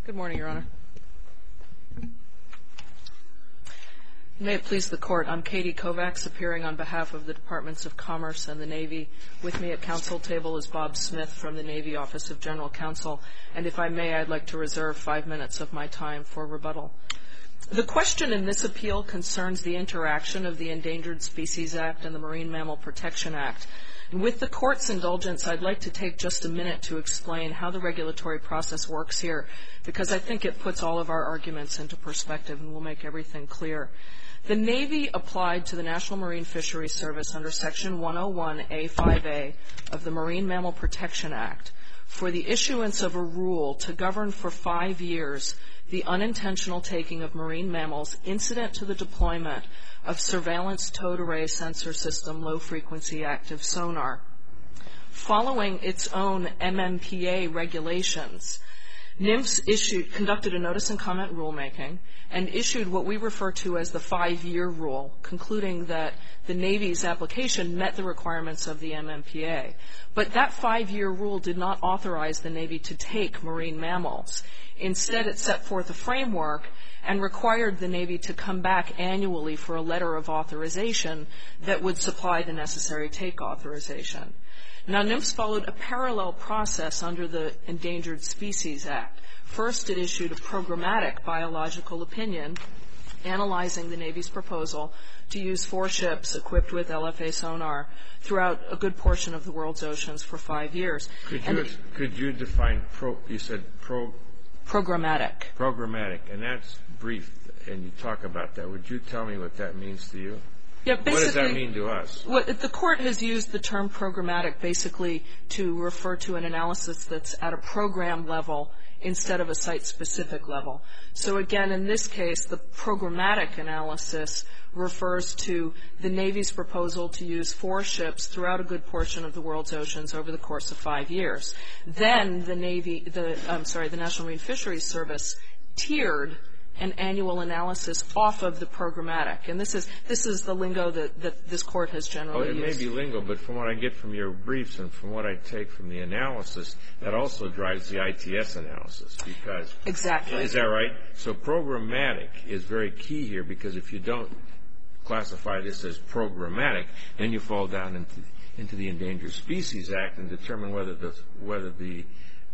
Good morning, Your Honor. May it please the Court, I'm Katie Kovacs, appearing on behalf of the Departments of Commerce and the Navy. With me at counsel table is Bob Smith from the Navy Office of General Counsel, and if I may, I'd like to reserve 5 minutes of my time for rebuttal. The question in this appeal concerns the interaction of the Endangered Species Act and the Marine Mammal Protection Act. And with the Court's indulgence, I'd like to take just a minute to explain how the regulatory process works here, because I think it puts all of our arguments into perspective and will make everything clear. The Navy applied to the National Marine Fisheries Service under Section 101A5A of the Marine Mammal Protection Act for the issuance of a rule to govern for 5 years the unintentional taking of marine mammals incident to the deployment of surveillance towed array sensor system low-frequency active sonar. Following its own MMPA regulations, NMFS conducted a notice and comment rulemaking and issued what we refer to as the 5-year rule, concluding that the Navy's application met the requirements of the MMPA. But that 5-year rule did not authorize the Navy to take marine mammals. Instead, it set forth a framework and required the Navy to come back annually for a letter of authorization that would supply the necessary take authorization. Now, NMFS followed a parallel process under the Endangered Species Act. First, it issued a programmatic biological opinion analyzing the Navy's proposal to use 4 ships equipped with LFA sonar throughout a good portion of the world's oceans for 5 years. Could you define programmatic. Programmatic, and that's brief, and you talk about that. Would you tell me what that means to you? Yeah, what does that mean to us? Well, the Court has used the term programmatic basically to refer to an analysis that's at a program level instead of a site-specific level. So again, in this case, the programmatic analysis refers to the Navy's proposal to use 4 ships throughout a good portion of the world's oceans over the course of 5 years. Then the National Marine Fisheries Service tiered an annual analysis off of the programmatic. And this is the lingo that this Court has generally used. It may be lingo, but from what I get from your briefs and from what I take from the analysis, that also drives the ITS analysis. Because exactly. Is that right? So programmatic is very key here, because if you don't classify this as programmatic, then you fall down into the Endangered Species Act and determine whether the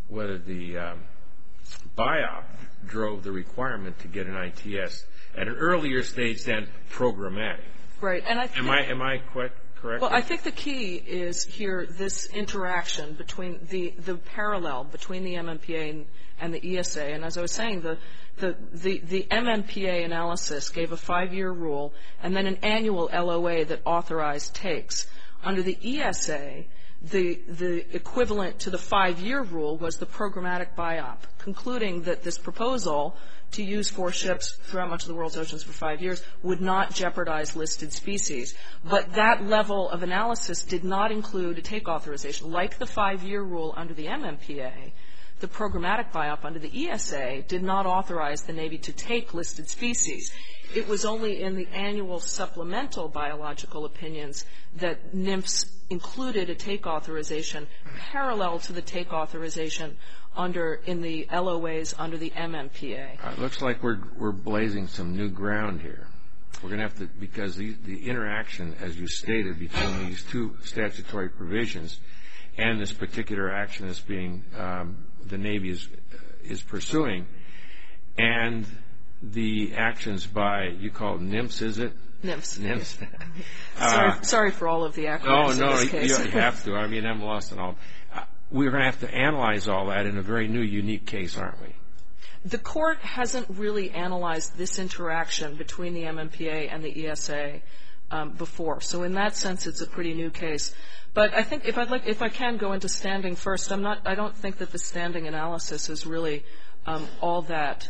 BIOP drove the requirement to get an ITS at an earlier stage than programmatic. Right. And am I correct? Well, I think the key is here this interaction between the parallel between the MMPA and the ESA. And as I was saying, the MMPA analysis gave a 5-year rule and then an annual LOA that authorized takes. Under the ESA, the equivalent to the 5-year rule was the programmatic BIOP, concluding that this proposal to use 4 ships throughout much of the world's oceans for 5 years would not jeopardize listed species. But that level of analysis did not include a take authorization. Like the 5-year rule under the MMPA, the programmatic BIOP under the ESA did not authorize the Navy to take listed species. It was only in the annual supplemental biological opinions that NMFS included a take authorization parallel to the take authorization in the LOAs under the MMPA. It looks like we're blazing some new ground here. We're going to have to, because the interaction, as you stated, between these 2 statutory provisions and this particular action that's being the Navy is pursuing, and the actions by, you call it NMFS, is it? NMFS. Sorry for all of the acronyms in this case. You have to. I mean, I'm lost in all. We're going to have to analyze all that in a very new, unique case, aren't we? The Court hasn't really analyzed this interaction between the MMPA and the ESA before. So in that sense, it's a pretty new case. But I think if I can go into standing first, I don't think that the standing analysis is really all that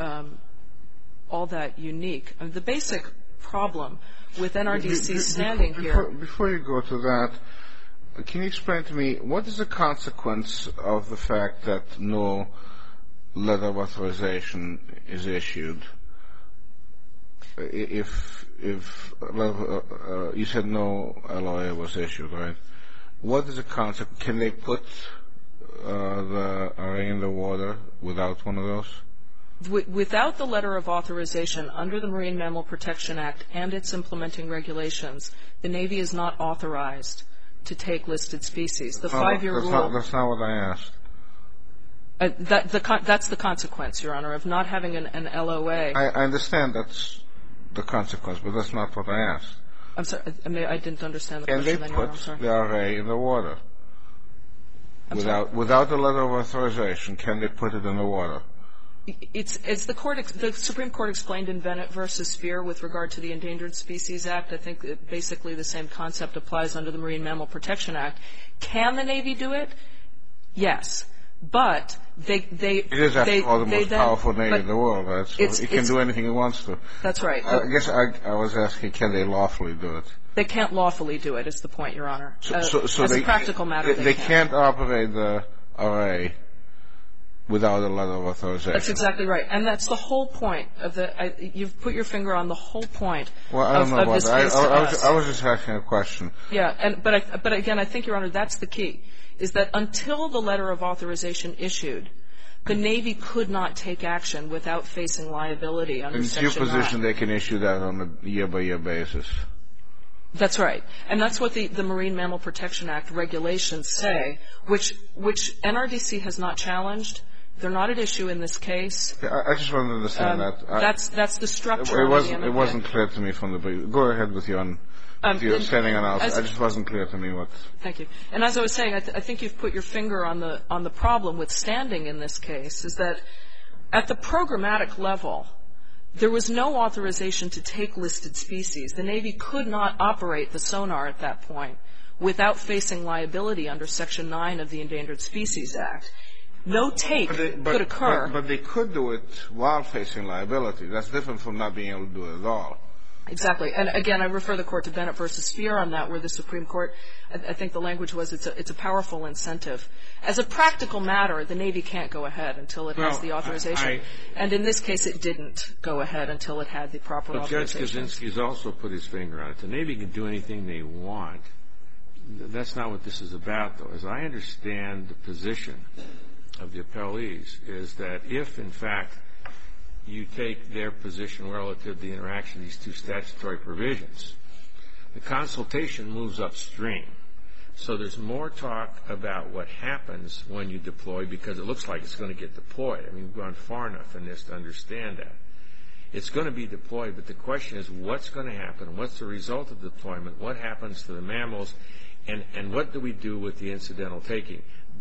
unique. I mean, the basic problem with NRDC standing here. Before you go to that, can you explain to me what is the consequence of the fact that no letter of authorization is issued? If you said no LOA was issued, right? What is the consequence? Can they put the array in the water water without one of those? Without the letter of authorization under the Marine Mammal Protection Act and its implementing regulations, the Navy is not authorized to take listed species. The 5-year rule... That's not what I asked. That's the consequence, Your Honor, of not having an LOA. I understand that's the consequence, but that's not what I asked. I'm sorry, I didn't understand the Can question. they Then, Your Honor, I'm put sorry. the array in the water? Without a letter of authorization, can they put it in the water? It's the Supreme Court explained in Bennett versus Speer with regard to the Endangered Species Act. I think basically the same concept applies under the Marine Mammal Protection Act. Can the Navy do it? Yes. But it is, after all, the most powerful Navy in the world, right? So it can do anything it wants to. That's right. I guess I was asking, can they lawfully do it? They can't lawfully do it, is the point, Your Honor. So as a practical matter, they can't operate the array without a letter of authorization. That's exactly right. And that's the whole point of you've put your finger on the whole point of this case to us. I was just asking a question. Yeah, but again, I think, Your Honor, that's the key, is that until the letter of authorization issued, the Navy could not take action without facing liability under Section 9. In your position, they can issue that on a year-by-year basis. That's right. And that's what the Marine Mammal Protection Act regulations say, which NRDC has not challenged. They're not at issue in this case. I just want to understand that. That's the structure of the MMPA. It wasn't clear to me from the brief. Go ahead with your standing analysis. It just wasn't clear to me what. Thank you. And as I was saying, I think you've put your finger on the problem with standing in this case, is that at the programmatic level, there was no authorization to take listed species. The Navy could not operate the sonar at that point without facing liability under Section 9 of the Endangered Species Act. No take could occur. But they could do it while facing liability. That's different from not being able to do it at all. Exactly. And again, I refer the Court to Bennett versus Speer on that, where the Supreme Court, I think the language was it's a powerful incentive. As a practical matter, the Navy can't go ahead until it has the authorization. And in this case, it didn't go ahead until it had the proper authorization. Judge Kaczynski's also put his finger on it. The Navy can do anything they want. That's not what this is about, though. As I understand the position of the appellees, is that if, in fact, you take their position relative to the interaction of these two statutory provisions, the consultation moves upstream. So there's more talk about what happens when you deploy, because it looks like it's going to get deployed. I mean, we've gone far enough in this to understand that. It's going to be deployed, but the question is what's going to happen? What's the result of deployment? What happens to the mammals? And what do we do with the incidental taking?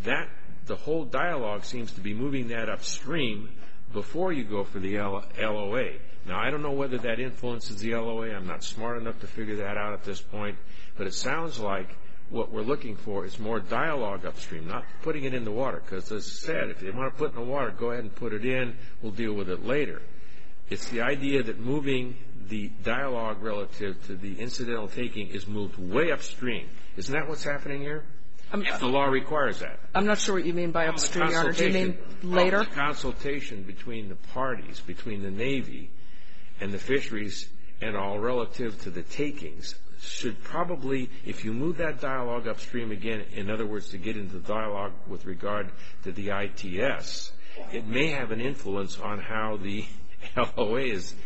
The whole dialogue seems to be moving that upstream before you go for the LOA. Now, I don't know whether that influences the LOA. I'm not smart enough to figure that out at this point. But it sounds like what we're looking for is more dialogue upstream, not putting it in the water. Because as I said, if they want to put it in the water, go ahead and put it in. We'll deal with it later. It's the idea that moving the dialogue relative to the incidental taking is moved way upstream. Isn't that what's happening here? If the law requires that. I'm not sure what you mean by upstream, Your Honor. Do you mean later? The consultation between the parties, between the Navy and the fisheries and all relative to the takings, should probably, if you move that dialogue upstream again, in other words, to get into the dialogue with regard to the ITS, it may have an influence on how the LOA is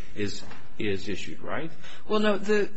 issued, right? Well, no,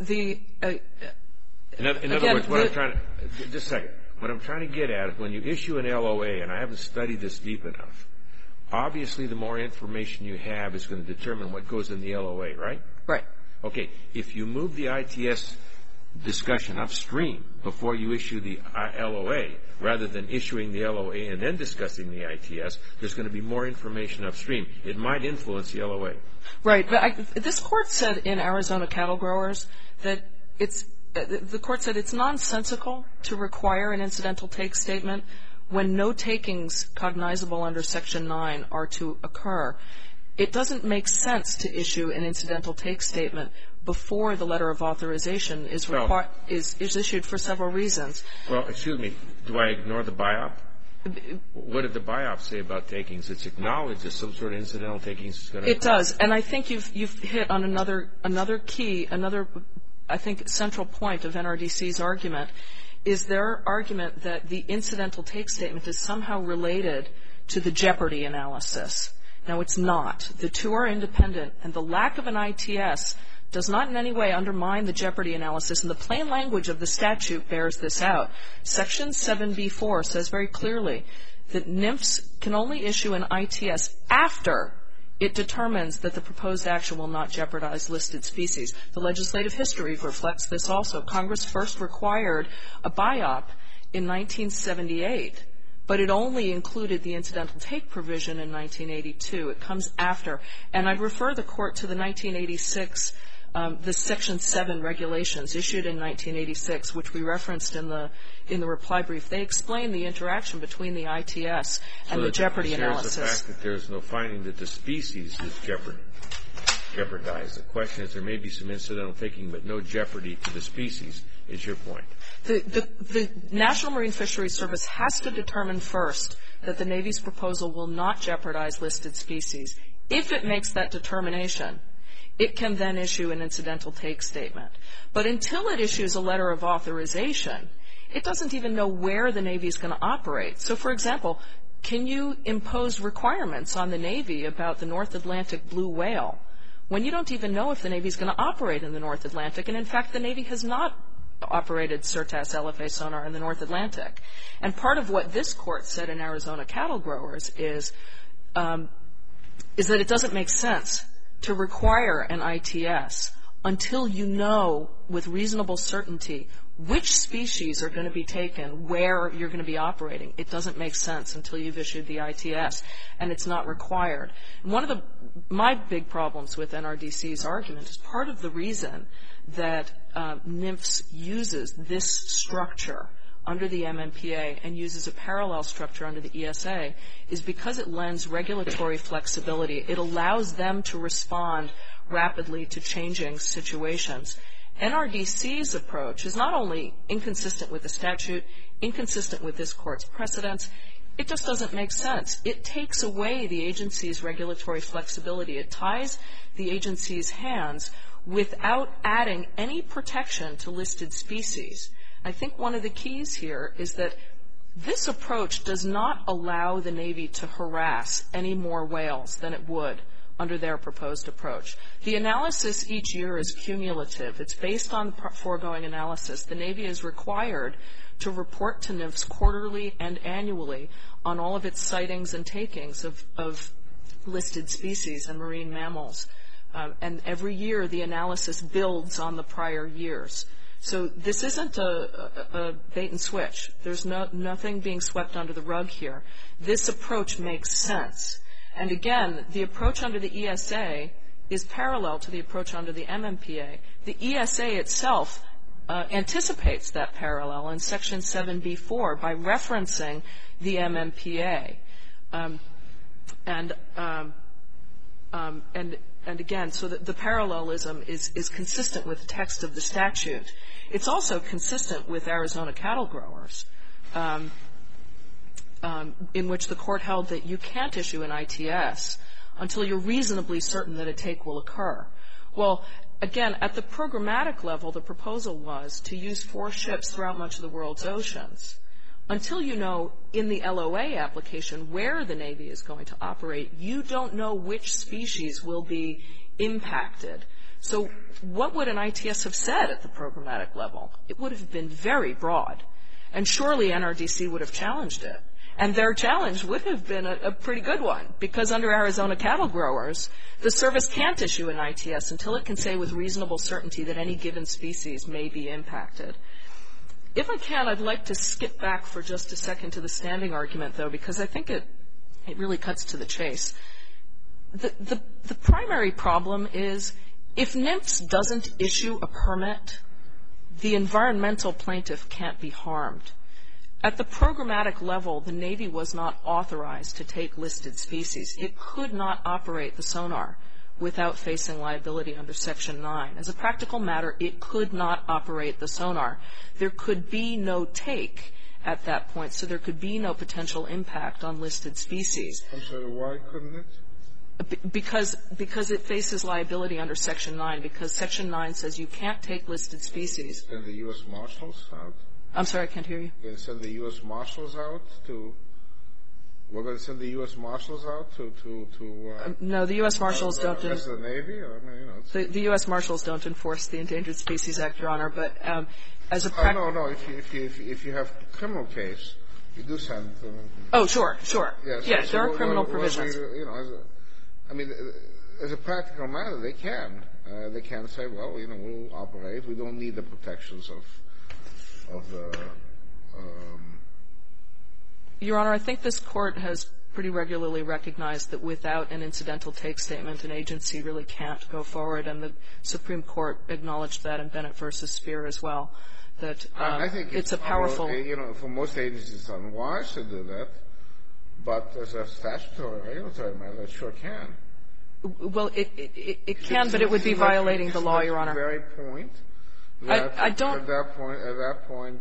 in other words, what I'm trying to, just a second. What I'm trying to get at is when you issue an LOA, and I haven't studied this deep enough, obviously the more information you have is going to determine what goes in the LOA, right? Right. Okay. If you move the ITS discussion upstream before you issue the LOA, rather than issuing the LOA and then discussing the ITS, there's going to be more information upstream. It might influence the LOA. Right. But this Court said in Arizona Cattle Growers that the Court said it's nonsensical to require an incidental take statement when no takings cognizable under Section 9 are to occur. It doesn't make sense to issue an incidental take statement before the letter of authorization is issued for several reasons. Well, excuse me. Do I ignore the BIOP? What did the BIOP say about takings? It's acknowledged that some sort of incidental takings is going to occur. It does. And I think you've hit on another key, I think, central point of NRDC's argument is their argument that the incidental take statement is somehow related to the jeopardy analysis. Now, it's not. The two are independent, and the lack of an ITS does not in any way undermine the jeopardy analysis, and the plain language of the statute bears this out. Section 7b-4 says very clearly that NIMFS can only issue an ITS after it determines that the proposed action will not jeopardize listed species. The legislative history reflects this also. Congress first required a BIOP in 1978, but it only included the incidental take provision in 1982. It comes after. And I'd refer the Court to the 1986, the Section 7 regulations issued in 1986, which we referenced in the reply brief. They explain the interaction between the ITS and the jeopardy analysis. So the fact that there's no finding that the species is jeopardized. The question is there may be some incidental taking, but no jeopardy to the species, is your point. The National Marine Fisheries Service has to determine first that the Navy's proposal will not jeopardize listed species. If it makes that determination, it can then issue an incidental take statement. But until it issues a letter of authorization, it doesn't even know where the Navy is going to operate. So, for example, can you impose requirements on the Navy about the North Atlantic blue whale when you don't even know if the Navy is going to operate in the North Atlantic? And, in fact, the Navy has not operated CERTAS LFA sonar in the North Atlantic. And part of what this Court said in Arizona Cattle Growers is that it doesn't make sense to require an ITS until you know with reasonable certainty which species are going to be taken, where you're going to be operating. It doesn't make sense until you've issued the ITS, and it's not required. And one of my big problems with NRDC's argument is part of the reason that NIMFS uses this structure under the MMPA and uses a parallel structure under the ESA is because it lends regulatory flexibility. It allows them to respond rapidly to changing situations. NRDC's approach is not only inconsistent with the statute, inconsistent with this Court's precedents, it just doesn't make sense. It takes away the agency's regulatory flexibility. It ties the agency's hands without adding any protection to listed species. I think one of the keys here is that this approach does not allow the Navy to harass any more whales than it would under their proposed approach. The analysis each year is cumulative. It's based on the foregoing analysis. The Navy is required to report to NIMFS quarterly and annually on all of its sightings and takings of listed species and marine mammals. And every year the analysis builds on the prior years. So this isn't a bait and switch. There's nothing being swept under the rug here. This approach makes sense. And again, the approach under the ESA is parallel to the approach under the MMPA. The ESA itself anticipates that parallel in Section 7b-4 by referencing the MMPA. And again, so the parallelism is consistent with the text of the statute. It's also consistent with Arizona Cattle Growers, in which the Court held that you can't issue an ITS until you're reasonably certain that a take will occur. Well, again, at the programmatic level, the proposal was to use 4 ships throughout much of the world's oceans. Until you know in the LOA application where the Navy is going to operate, you don't know which species will be impacted. So what would an ITS have said at the programmatic level? It would have been very broad. And surely NRDC would have challenged it. And their challenge would have been a pretty good one, because under Arizona Cattle Growers, the service can't issue an ITS until it can say with reasonable certainty that any given species may be impacted. If I can, I'd like to skip back for just a second to the standing argument, though, because I think it really cuts to the chase. The primary problem is if NIMFS doesn't issue a permit, the environmental plaintiff can't be harmed. At the programmatic level, the Navy was not authorized to take listed species. It could not operate the sonar without facing liability under Section 9. As a practical matter, it could not operate the sonar. There could be no take at that point, so there could be no potential impact on listed species. I'm sorry, why couldn't it? Because it faces liability under Section 9, because Section 9 says you can't take listed species. Send the U.S. Marshals out? I'm sorry, I can't hear you. They send the U.S. Marshals out to We're going to send the U.S. Marshals out to no, the U.S. Marshals don't. The Navy? The U.S. Marshals don't enforce the Endangered Species Act, Your Honor. But as a no. If you have a criminal case, you do send. Oh, sure. Yes, there are criminal provisions. As a practical matter, they can. They can say, well, we'll operate. We don't need the protections of the. Your Honor, I think this Court has pretty regularly recognized that without an incidental take statement, an agency really can't go forward, and the Supreme Court acknowledged that in Bennett v. Speer as well. That I think it's a powerful. For most agencies, it's unwise to do that, but as a statutory, regulatory matter, it sure can. Well, it can, but it would be violating the law, Your Honor. Very point. I don't. At that point,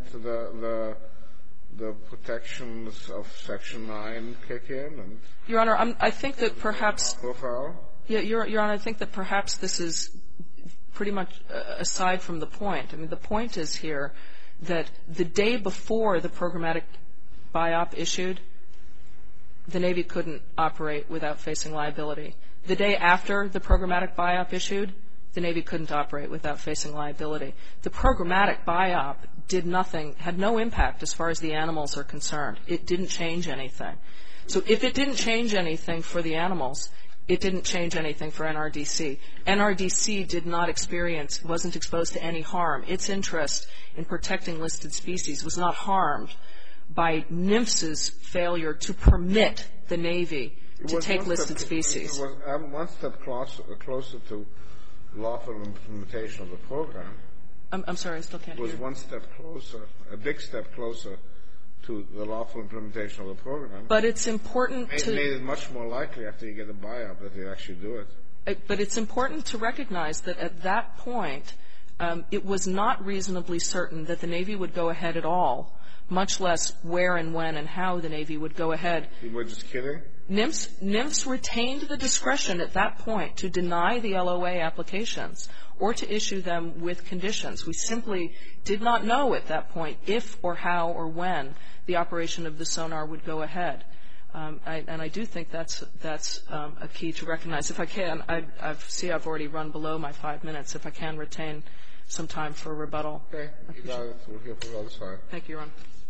the protections of Section 9 kick in, and Your Honor, I think that perhaps. Profile. Yeah, Your Honor, I think that perhaps this is pretty much aside from the point. I mean, the point is here that the day before the programmatic BIOP issued, the Navy couldn't operate without facing liability. The day after the programmatic BIOP issued, the Navy couldn't operate without facing liability. The programmatic BIOP did nothing, had no impact as far as the animals are concerned. It didn't change anything. So if it didn't change anything for the animals, it didn't change anything for NRDC. NRDC did not wasn't exposed to any harm. Its interest in protecting listed species was not harmed by NMFS's failure to permit the Navy to take listed species. It was one step closer to lawful implementation of the program. I'm sorry, I still can't hear. It was one step closer, a big step closer to the lawful implementation of the program. But it's important It made it much more likely after you get a BIOP that they actually do it. But it's important to recognize that at that point, it was not reasonably certain that the Navy would go ahead at all, much less where and when and how the Navy would go ahead. You were just kidding? NMFS retained the discretion at that point to deny the LOA applications or to issue them with conditions. We simply did not know at that point if or how or when the operation of the sonar would go ahead. And I do think that's a key to recognize. If I can, I've already run below my 5 minutes. If I can retain some time for rebuttal. Okay. You got it. We're here for the other side. Thank you, Ron.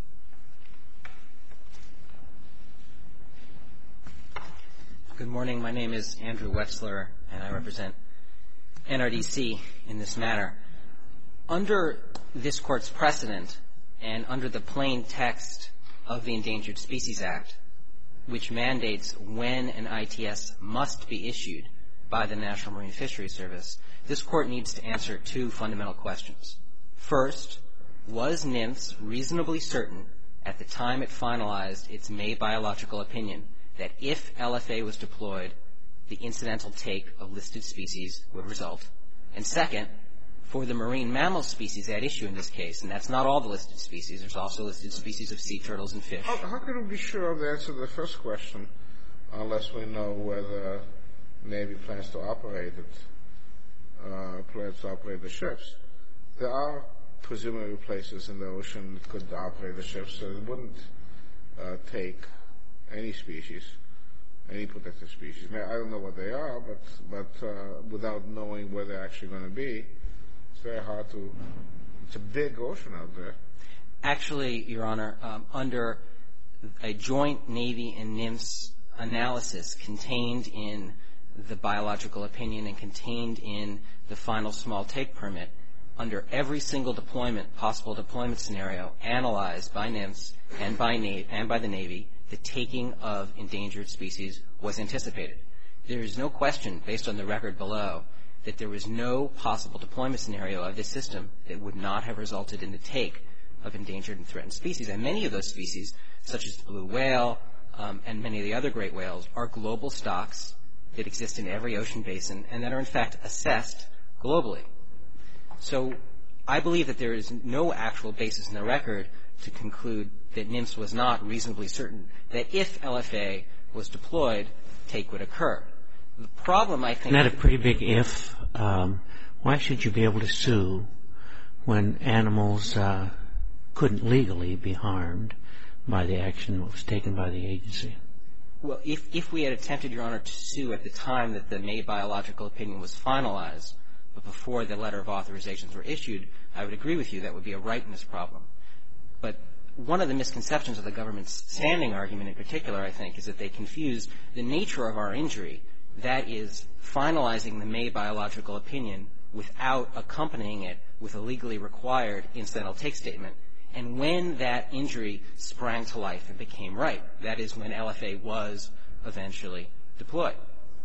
Good morning. My name is Andrew Wetzler, and I represent NRDC in this matter. Under this Court's precedent and under the plain text of the Endangered Species Act, which mandates when an ITS must be issued by the National Marine Fisheries Service, this Court needs to answer two fundamental questions. First, was NMFS reasonably certain at the time it finalized its May biological opinion that if LFA was deployed, the incidental take of listed species would result? And second, for the marine mammal species at issue in this case, and that's not all the listed species, there's also listed species of sea turtles and fish. How can we be sure of the answer to the first question unless we know where the Navy plans to operate the ships? There are presumably places in the ocean that could operate the ships, so it wouldn't take any species, any protected species. I don't know what they are, but without knowing where they're actually going to be, it's very hard to. It's a big ocean out there. Actually, Your Honor, under a joint Navy and NMFS analysis contained in the biological opinion and contained in the final small take permit, under every single possible deployment scenario analyzed by NMFS and by the Navy, the taking of endangered species was anticipated. There is no question, based on the record below, that there was no possible deployment scenario of this system that would not have resulted in the take of endangered and threatened species. And many of those species, such as the blue whale and many of the other great whales, are global stocks that exist in every ocean basin and that are, in fact, assessed globally. So I believe that there is no actual basis in the record to conclude that NMFS was not reasonably certain that if LFA was deployed, take would occur. The problem, I think... Isn't that a pretty big if? Why should you be able to sue when animals couldn't legally be harmed by the action that was taken by the agency? Well, if we had attempted, Your Honor, to sue at the time that the May biological opinion was finalized, but before the letter of authorizations were issued, I would agree with you that would be a rightness problem. But one of the misconceptions of the government's standing argument in particular, I think, is that they confuse the nature of our injury, that is, finalizing the May biological opinion without accompanying it with a legally required incidental take statement, and when that injury sprang to life and became right. That is, when LFA was eventually deployed.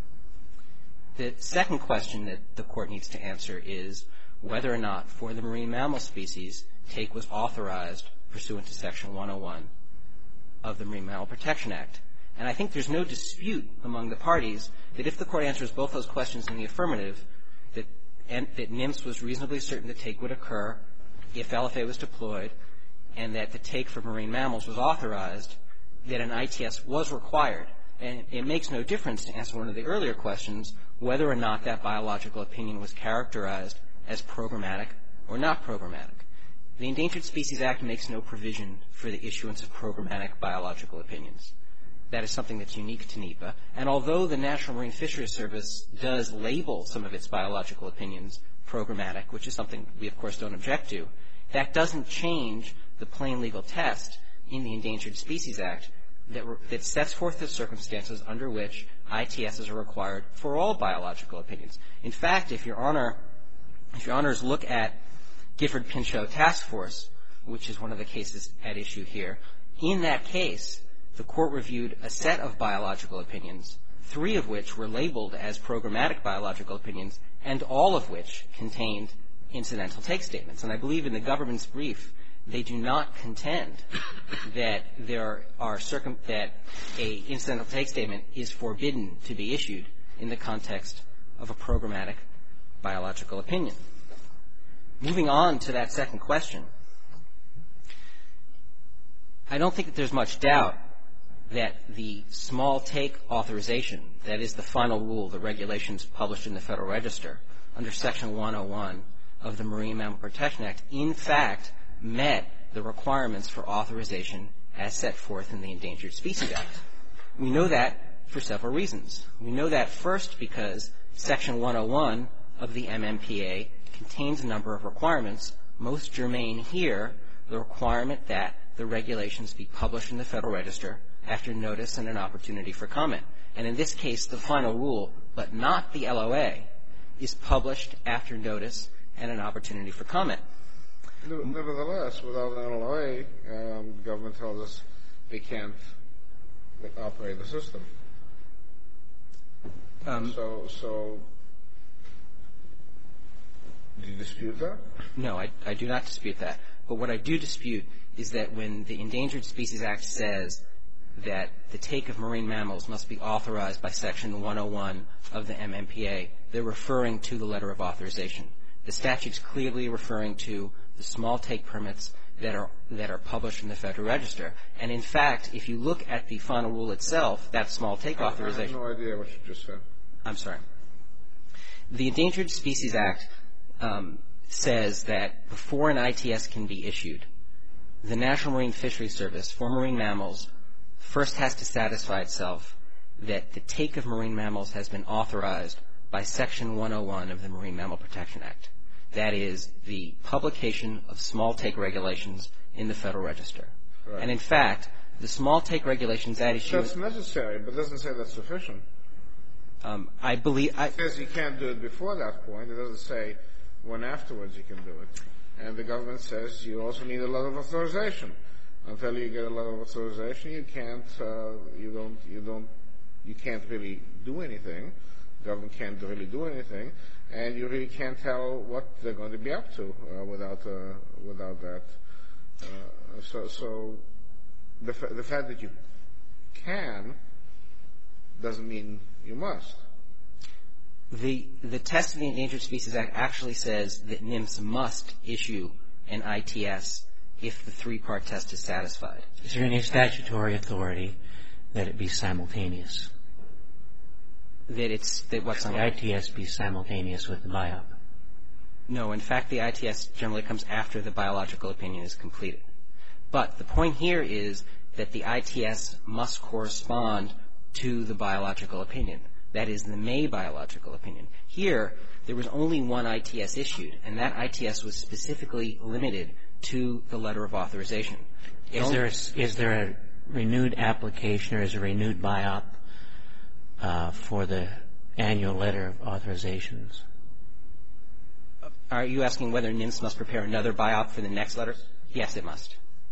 The second question that the Court needs to answer is whether or not, for the marine mammal species, take was authorized pursuant to Section 101 of the Marine Mammal Protection Act. And I think there's no dispute among the parties that if the Court answers both those questions in the affirmative, that NIMS was reasonably certain that take would occur if LFA was deployed, and that the take for marine mammals was authorized, that an ITS was required. And it makes no difference, to answer one of the earlier questions, whether or not that biological opinion was characterized as programmatic or not programmatic. The Endangered Species Act makes no provision for the issuance of programmatic biological opinions. That is something that's unique to NEPA. And although the National Marine Fisheries Service does label some of its biological opinions programmatic, which is something we, of course, don't object to, that doesn't change the plain legal test in the Endangered Species Act that sets forth the circumstances under which ITSs are required for all biological opinions. In fact, if Your Honors look at Gifford-Pinchot Task Force, which is one of the cases at issue here, in that case, the Court reviewed a set of biological opinions, 3 of which were labeled as programmatic biological opinions, and all of which contained incidental take statements. And I believe in the government's brief, they do not contend that there are that a incidental take statement is forbidden to be issued in the context of a programmatic biological opinion. Moving on to that second question, I don't think that there's much doubt that the small take authorization, that is the final rule, the regulations published in the Federal Register under Section 101 of the Marine Mammal Protection Act, in fact, met the requirements for authorization as set forth in the Endangered Species Act. We know that for several reasons. We know that first because Section 101 of the MMPA contains a number of requirements, most germane here, the requirement that the regulations be published in the Federal Register after notice and an opportunity for comment. And in this case, the final rule, but not the LOA, is published after notice and an opportunity for comment. Nevertheless, without an LOA, the government tells us they can't operate the system. So, do you dispute that? No, I do not dispute that. But what I do dispute is that when the Endangered Species Act says that the take of marine mammals must be authorized by Section 101 of the MMPA, they're referring to the letter of authorization. The statute's clearly referring to the small take permits that are published in the Federal Register. And in fact, if you look at the final rule itself, that small take authorization... I have no idea what you just said. I'm sorry. The Endangered Species Act says that before an ITS can be issued, the National Marine Fisheries Service for marine mammals first has to satisfy itself that the take of marine mammals has been authorized by Section 101 of the Marine Mammal Protection Act. That is, the publication of small take regulations in the Federal Register. Right. And in fact, the small take regulations at issue... That's necessary, but it doesn't say that's sufficient. I believe... It says you can't do it before that point. It doesn't say when afterwards you can do it. And the government says you also need a letter of authorization. Until you get a letter of authorization, you can't really do anything. The government can't really do anything, and you really can't tell what they're going to be up to without that. So the fact that you can doesn't mean you must. The test of the Endangered Species Act actually says that NIMS must issue an ITS if the three-part test is satisfied. Is there any statutory authority that it be simultaneous? That what simultaneous? The ITS be simultaneous with the BIOP? No. In fact, the ITS generally comes after the biological opinion is completed. But the point here is that the ITS must correspond to the biological opinion. That is the May biological opinion. Here, there was only one ITS issued, and that ITS was specifically limited to the letter of authorization. Is there a renewed application or is a renewed BIOP for the annual letter of authorizations? Are you asking whether NIMS must prepare another BIOP for the next letter? Yes, it must.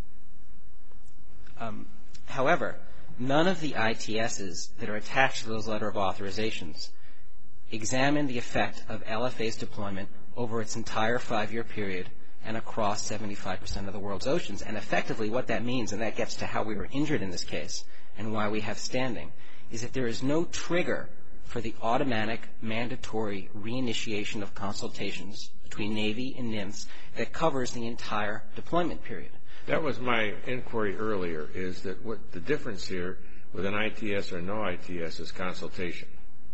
However, none of the ITSs that are attached to those letter of authorizations examine the effect of LFA's deployment over its entire 5-year period and across 75% of the world's oceans. And effectively what that means, and that gets to how we were injured in this case and why we have standing, is that there is no trigger for the automatic mandatory reinitiation of consultations between Navy and NIMS that covers the entire deployment period. That was my inquiry earlier, is that what the difference here with an ITS or no ITS is consultation.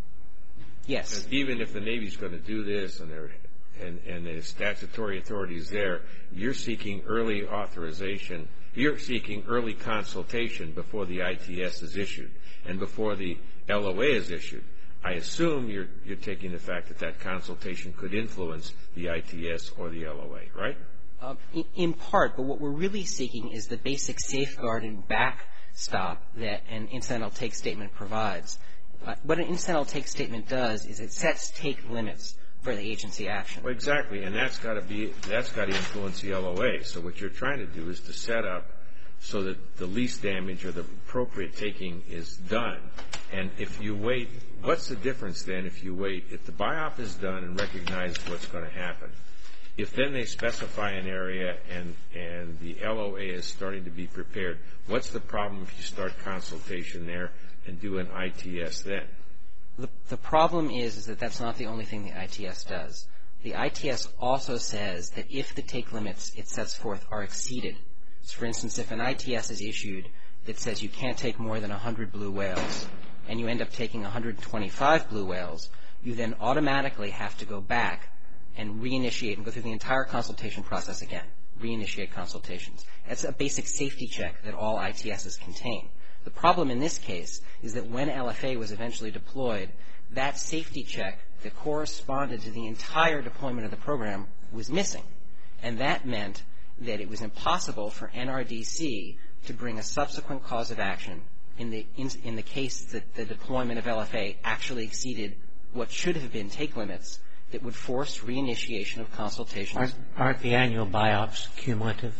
Yes. And even if the Navy's going to do this and the statutory authority is there, you're seeking early authorization. You're seeking early consultation before the ITS is issued and before the LOA is issued. I assume you're taking the fact that that consultation could influence the ITS or the LOA, right? In part, but what we're really seeking is the basic safeguard and backstop that an incidental take statement provides. What an incidental take statement does is it sets take limits for the agency action. Well, exactly, and that's got to influence the LOA. So what you're trying to do is to set up so that the least damage or the appropriate taking is done. And if you wait, what's the difference then if you wait? If the BIOP is done and recognize what's going to happen, if then they specify an area and the LOA is starting to be prepared, what's the problem if you start consultation there and do an ITS then? The problem is that that's not the only thing the ITS does. The ITS also says that if the take limits it sets forth are exceeded, so for instance, if an ITS is issued that says you can't take more than 100 blue whales and you end up taking 125 blue whales, you then automatically have to go back and reinitiate and go through the entire consultation process again, reinitiate consultations. That's a basic safety check that all ITSs contain. The problem in this case is that when LFA was eventually deployed, that safety check that corresponded to the entire deployment of the program was missing. And that meant that it was impossible for NRDC to bring a subsequent cause of action in the case that the deployment of LFA actually exceeded what should have been take limits that would force reinitiation of consultations. Aren't the annual BIOPs cumulative?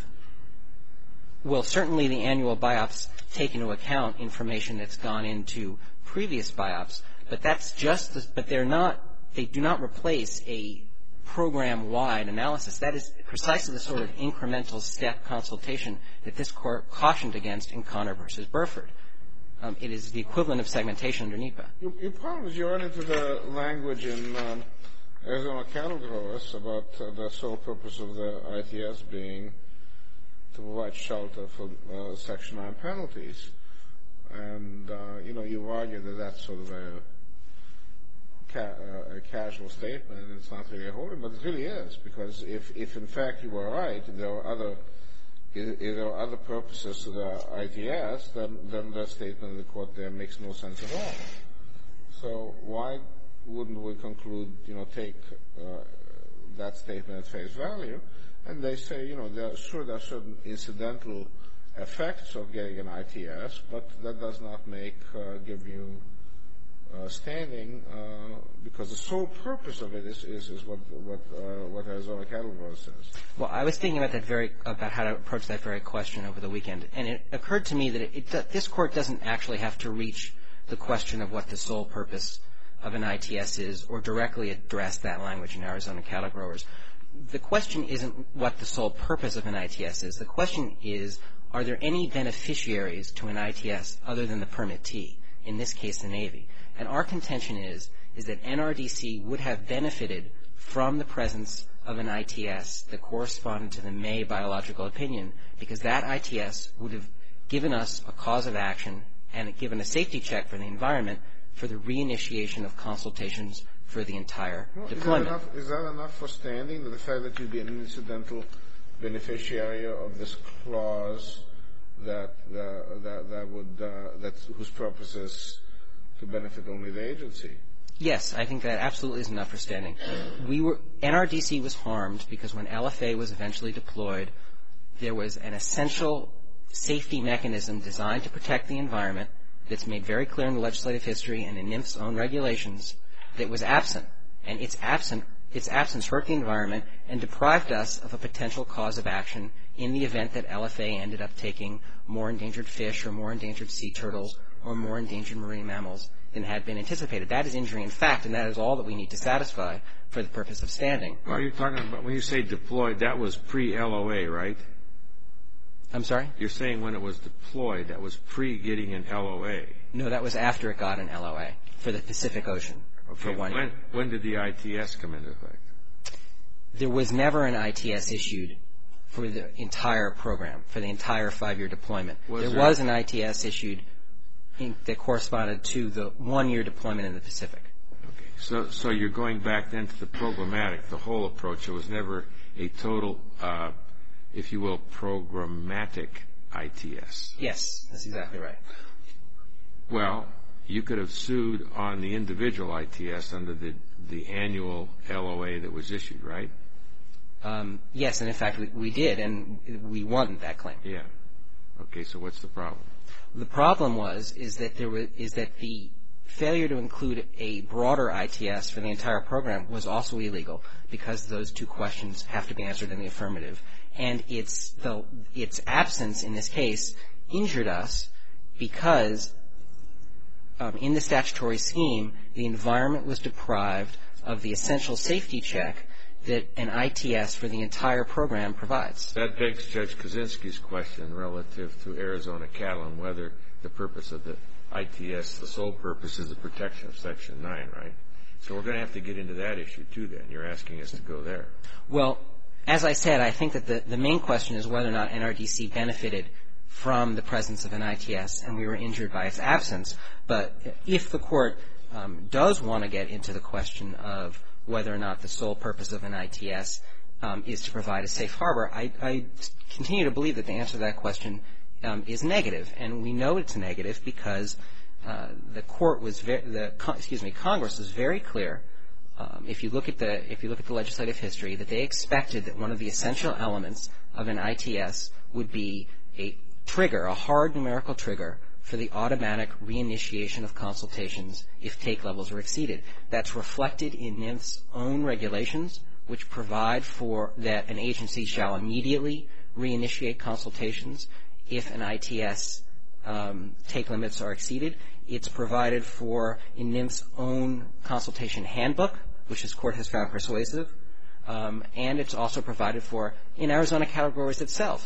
Well, certainly the annual BIOPs take into account information that's gone into previous BIOPs, but they do not replace a program-wide analysis. That is precisely the sort of incremental step consultation that this Court cautioned against in Connor versus Burford. It is the equivalent of segmentation under NEPA. Your problem is you run into the language in Arizona cattle growers about the sole purpose of the ITS being to provide shelter for Section 9 penalties. And, you argue that that's sort of a casual statement and it's not really a holding, but it really is, because if in fact you were right, if there are other purposes to the ITS, then the statement of the Court there makes no sense at all. So why wouldn't we conclude, take that statement at face value? And they say, there are certain incidental effects of getting an ITS, but that does not give you standing, because the sole purpose of it is what Arizona cattle growers says. Well, I was thinking about how to approach that very question over the weekend, and it occurred to me that this Court doesn't actually have to reach the question of what the sole purpose of an ITS is or directly address that language in Arizona cattle growers. The question isn't what the sole purpose of an ITS is. The question is, are there any beneficiaries to an ITS other than the permittee, in this case the Navy? And our contention is that NRDC would have benefited from the presence of an ITS that corresponded to the May biological opinion, because that ITS would have given us a cause of action and given a safety check for the environment for the reinitiation of consultations for the entire deployment. Is that enough for standing, the fact that you'd be an incidental beneficiary of this clause whose purpose is to benefit only the agency. Yes, I think that absolutely is enough for standing. NRDC was harmed because when LFA was eventually deployed, there was an essential safety mechanism designed to protect the environment that's made very clear in the legislative history and in NIMF's own regulations that was absent. And its absence hurt the environment and deprived us of a potential cause of action in the event that LFA ended up taking more endangered fish or more endangered sea turtles or more endangered marine mammals than had been anticipated. That is injury in fact, and that is all that we need to satisfy for the purpose of standing. Well, you're talking about, when you say deployed, that was pre-LOA, right? I'm sorry? You're saying when it was deployed, that was pre-getting an LOA. No, that was after it got an LOA for the Pacific Ocean. Okay. For 1 year. When did the ITS come into effect? There was never an ITS issued for the entire program, for the entire 5-year deployment. There was an ITS issued that corresponded to the 1-year deployment in the Pacific. Okay. So you're going back then to the programmatic, the whole approach. It was never a total, if you will, programmatic ITS. Yes, that's exactly right. Well, you could have sued on the individual ITS under the annual LOA that was issued, right? Yes, and in fact we did, and we won that claim. Yeah. Okay, so what's the problem? The problem is that the failure to include a broader ITS for the entire program was also illegal because those two questions have to be answered in the affirmative. And its absence in this case injured us because in the statutory scheme, the environment was deprived of the essential safety check that an ITS for the entire program provides. That begs Judge Kaczynski's question relative to Arizona cattle and whether the purpose of the ITS, the sole purpose, is the protection of Section 9, right? So we're going to have to get into that issue too then. You're asking us to go there. Well, as I said, I think that the main question is whether or not NRDC benefited from the presence of an ITS and we were injured by its absence. But if the Court does want to get into the question of whether or not the sole purpose of an ITS is to provide a safe harbor, I continue to believe that the answer to that question is negative. And we know it's negative because Congress was very clear. If you look at the legislative history, that they expected that one of the essential elements of an ITS would be a trigger, a hard numerical trigger for the automatic reinitiation of consultations if take levels are exceeded. That's reflected in NIMF's own regulations, which provide for that an agency shall immediately reinitiate consultations if an ITS take limits are exceeded. It's provided for in NIMF's own consultation handbook, which this Court has found persuasive, and it's also provided for in Arizona categories itself.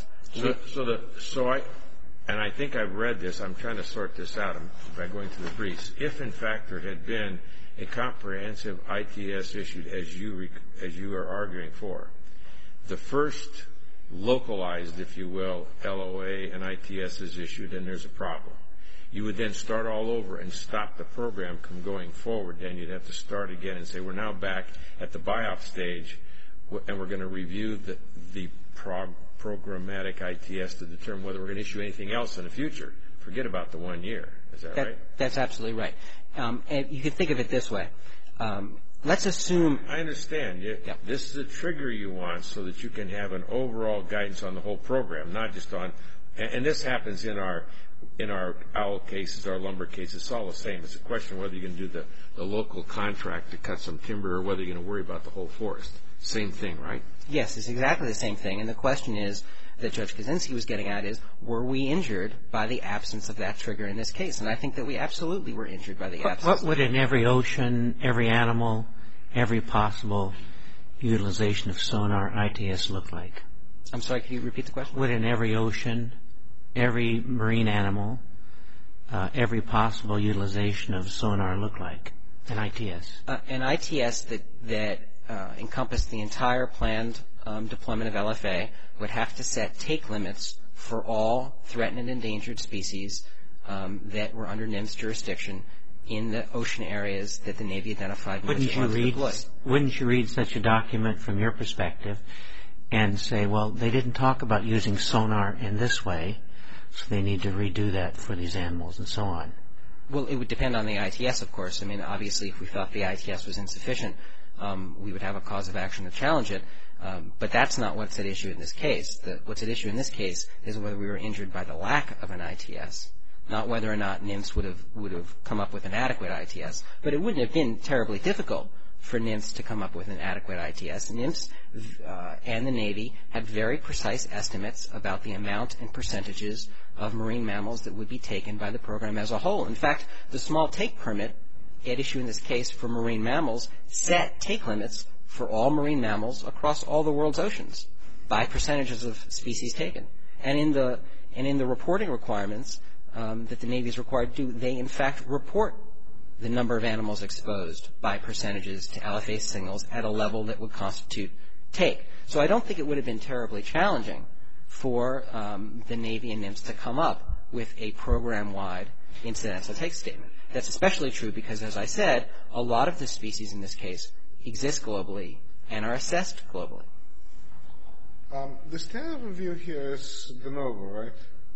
And I think I've read this. I'm trying to sort this out by going through the briefs. If, in fact, there had been a comprehensive ITS issued as you are arguing for, the first localized, if you will, LOA and ITS is issued and there's a problem, you would then start all over and stop the program from going forward. Then you'd have to start again and say, we're now back at the buy-off stage and we're going to review the programmatic ITS to determine whether we're going to issue anything else in the future. Forget about the 1 year. Is that right? That's absolutely right. And you can think of it this way. Let's assume... I understand. This is a trigger you want so that you can have an overall guidance on the whole program, not just on... And this happens in our owl cases, our lumber cases. It's all the same. It's a question of whether you're going to do the local contract to cut some timber or whether you're going to worry about the whole forest. Same thing, right? Yes, it's exactly the same thing. And the question is that Judge Kaczynski was getting at is, were we injured by the absence of that trigger in this case? And I think that we absolutely were injured by the absence. What would in every ocean, every animal, every possible utilization of sonar ITS look like? I'm sorry, can you repeat the question? Would in every ocean, every marine animal, every possible utilization of sonar look like an ITS? An ITS that encompassed the entire planned deployment of LFA would have to set take limits for all threatened and endangered species that were under NIMS jurisdiction in the ocean areas that the Navy identified. Wouldn't you read such a document from your perspective and say, well, they didn't talk about using sonar in this way, so they need to redo that for these animals and so on? Well, it would depend on the ITS, of course. I mean, obviously, if we thought the ITS was insufficient, we would have a cause of action to challenge it. But that's not what's at issue in this case. What's at issue in this case is whether we were injured by the lack of an ITS, not whether or not NIMS would have come up with an adequate ITS. But it wouldn't have been terribly difficult for NIMS to come up with an adequate ITS. NIMS and the Navy had very precise estimates about the amount and percentages of marine mammals that would be taken by the program as a whole. In fact, the small take permit at issue in this case for marine mammals set take limits for all marine mammals across all the world's oceans by percentages of species taken. And in the reporting requirements that the Navy is required to do, they in fact report the number of animals exposed by percentages to LFA signals at a level that would constitute take. So I don't think it would have been terribly challenging for the Navy and NIMS to come up with a program-wide incidental take statement. That's especially true because, as I said, a lot of the species in this case exist globally and are assessed globally. The standard of review here is de novo, right?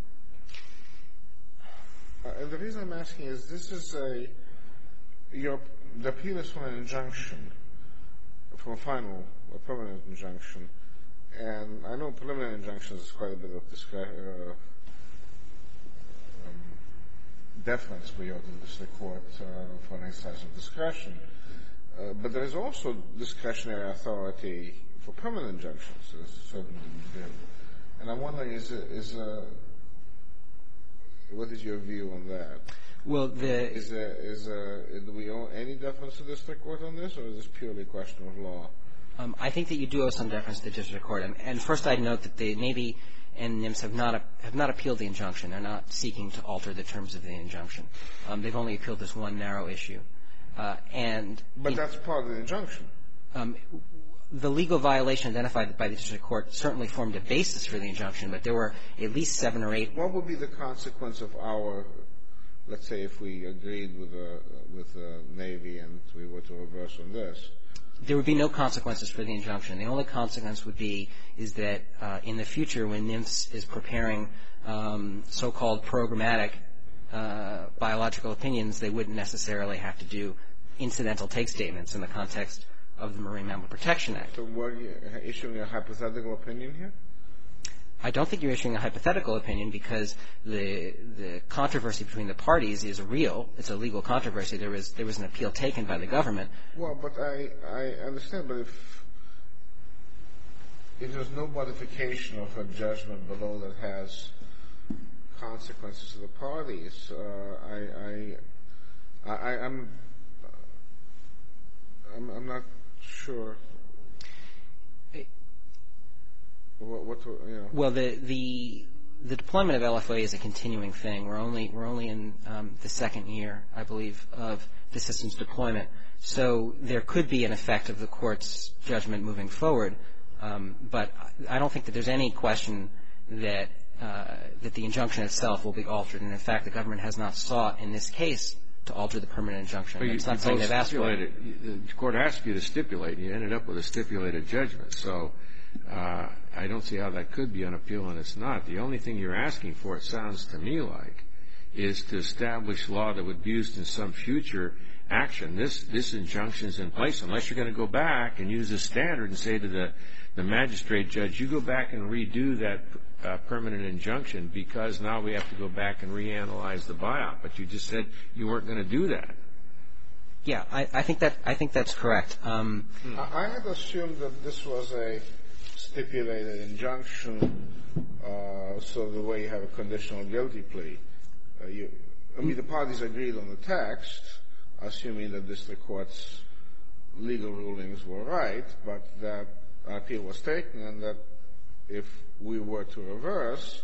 And the reason I'm asking is this is the appeal is from an injunction, from a permanent injunction. And I know preliminary injunctions is quite a bit of deference for you to the district court for an exercise of discretion. But there is also discretionary authority for permanent injunctions. And I'm wondering, what is your view on that? Well, do we owe any deference to the district court on this, or is this purely a question of law? I think that you do owe some deference to the district court. And first, I'd note that the Navy and NIMS have not appealed the injunction. They're not seeking to alter the terms of the injunction. They've only appealed this one narrow issue. But that's part of the injunction. The legal violation identified by the district court certainly formed a basis for the injunction, but there were at least 7 or 8. What would be the consequence of let's say if we agreed with the Navy and we were to reverse on this? There would be no consequences for the injunction. The only consequence is that in the future when NIMS is preparing so-called programmatic biological opinions, they wouldn't necessarily have to do incidental take statements in the context of the Marine Mammal Protection Act. So were you issuing a hypothetical opinion here? I don't think you're issuing a hypothetical opinion because the controversy between the parties is real. It's a legal controversy. There was an appeal taken by the government. Well, but I understand. But if there's no modification of a judgment below that has consequences to the parties, I'm not sure. Well, the deployment of LFA is a continuing thing. We're only in the second year, I believe, of the system's deployment. So there could be an effect of the court's judgment moving forward. But I don't think that there's any question that the injunction itself will be altered. And in fact, the government has not sought in this case to alter the permanent injunction. It's not something they've asked for. The court asked you to stipulate. You ended up with a stipulated judgment. So I don't see how that could be on appeal, and it's not. The only thing you're asking for, it sounds to me like, is to establish law that would be used in some future action. This injunction is in place unless you're going to go back and use a standard and say to the magistrate judge, you go back and redo that permanent injunction because now we have to go back and reanalyze the buyout. But you just said you weren't going to do that. Yeah, I think that's correct. I had assumed that this was a stipulated injunction, so the way you have a conditional guilty plea. The parties agreed on the text, assuming that district court's legal rulings were right, but that appeal was taken, and that if we were to reverse,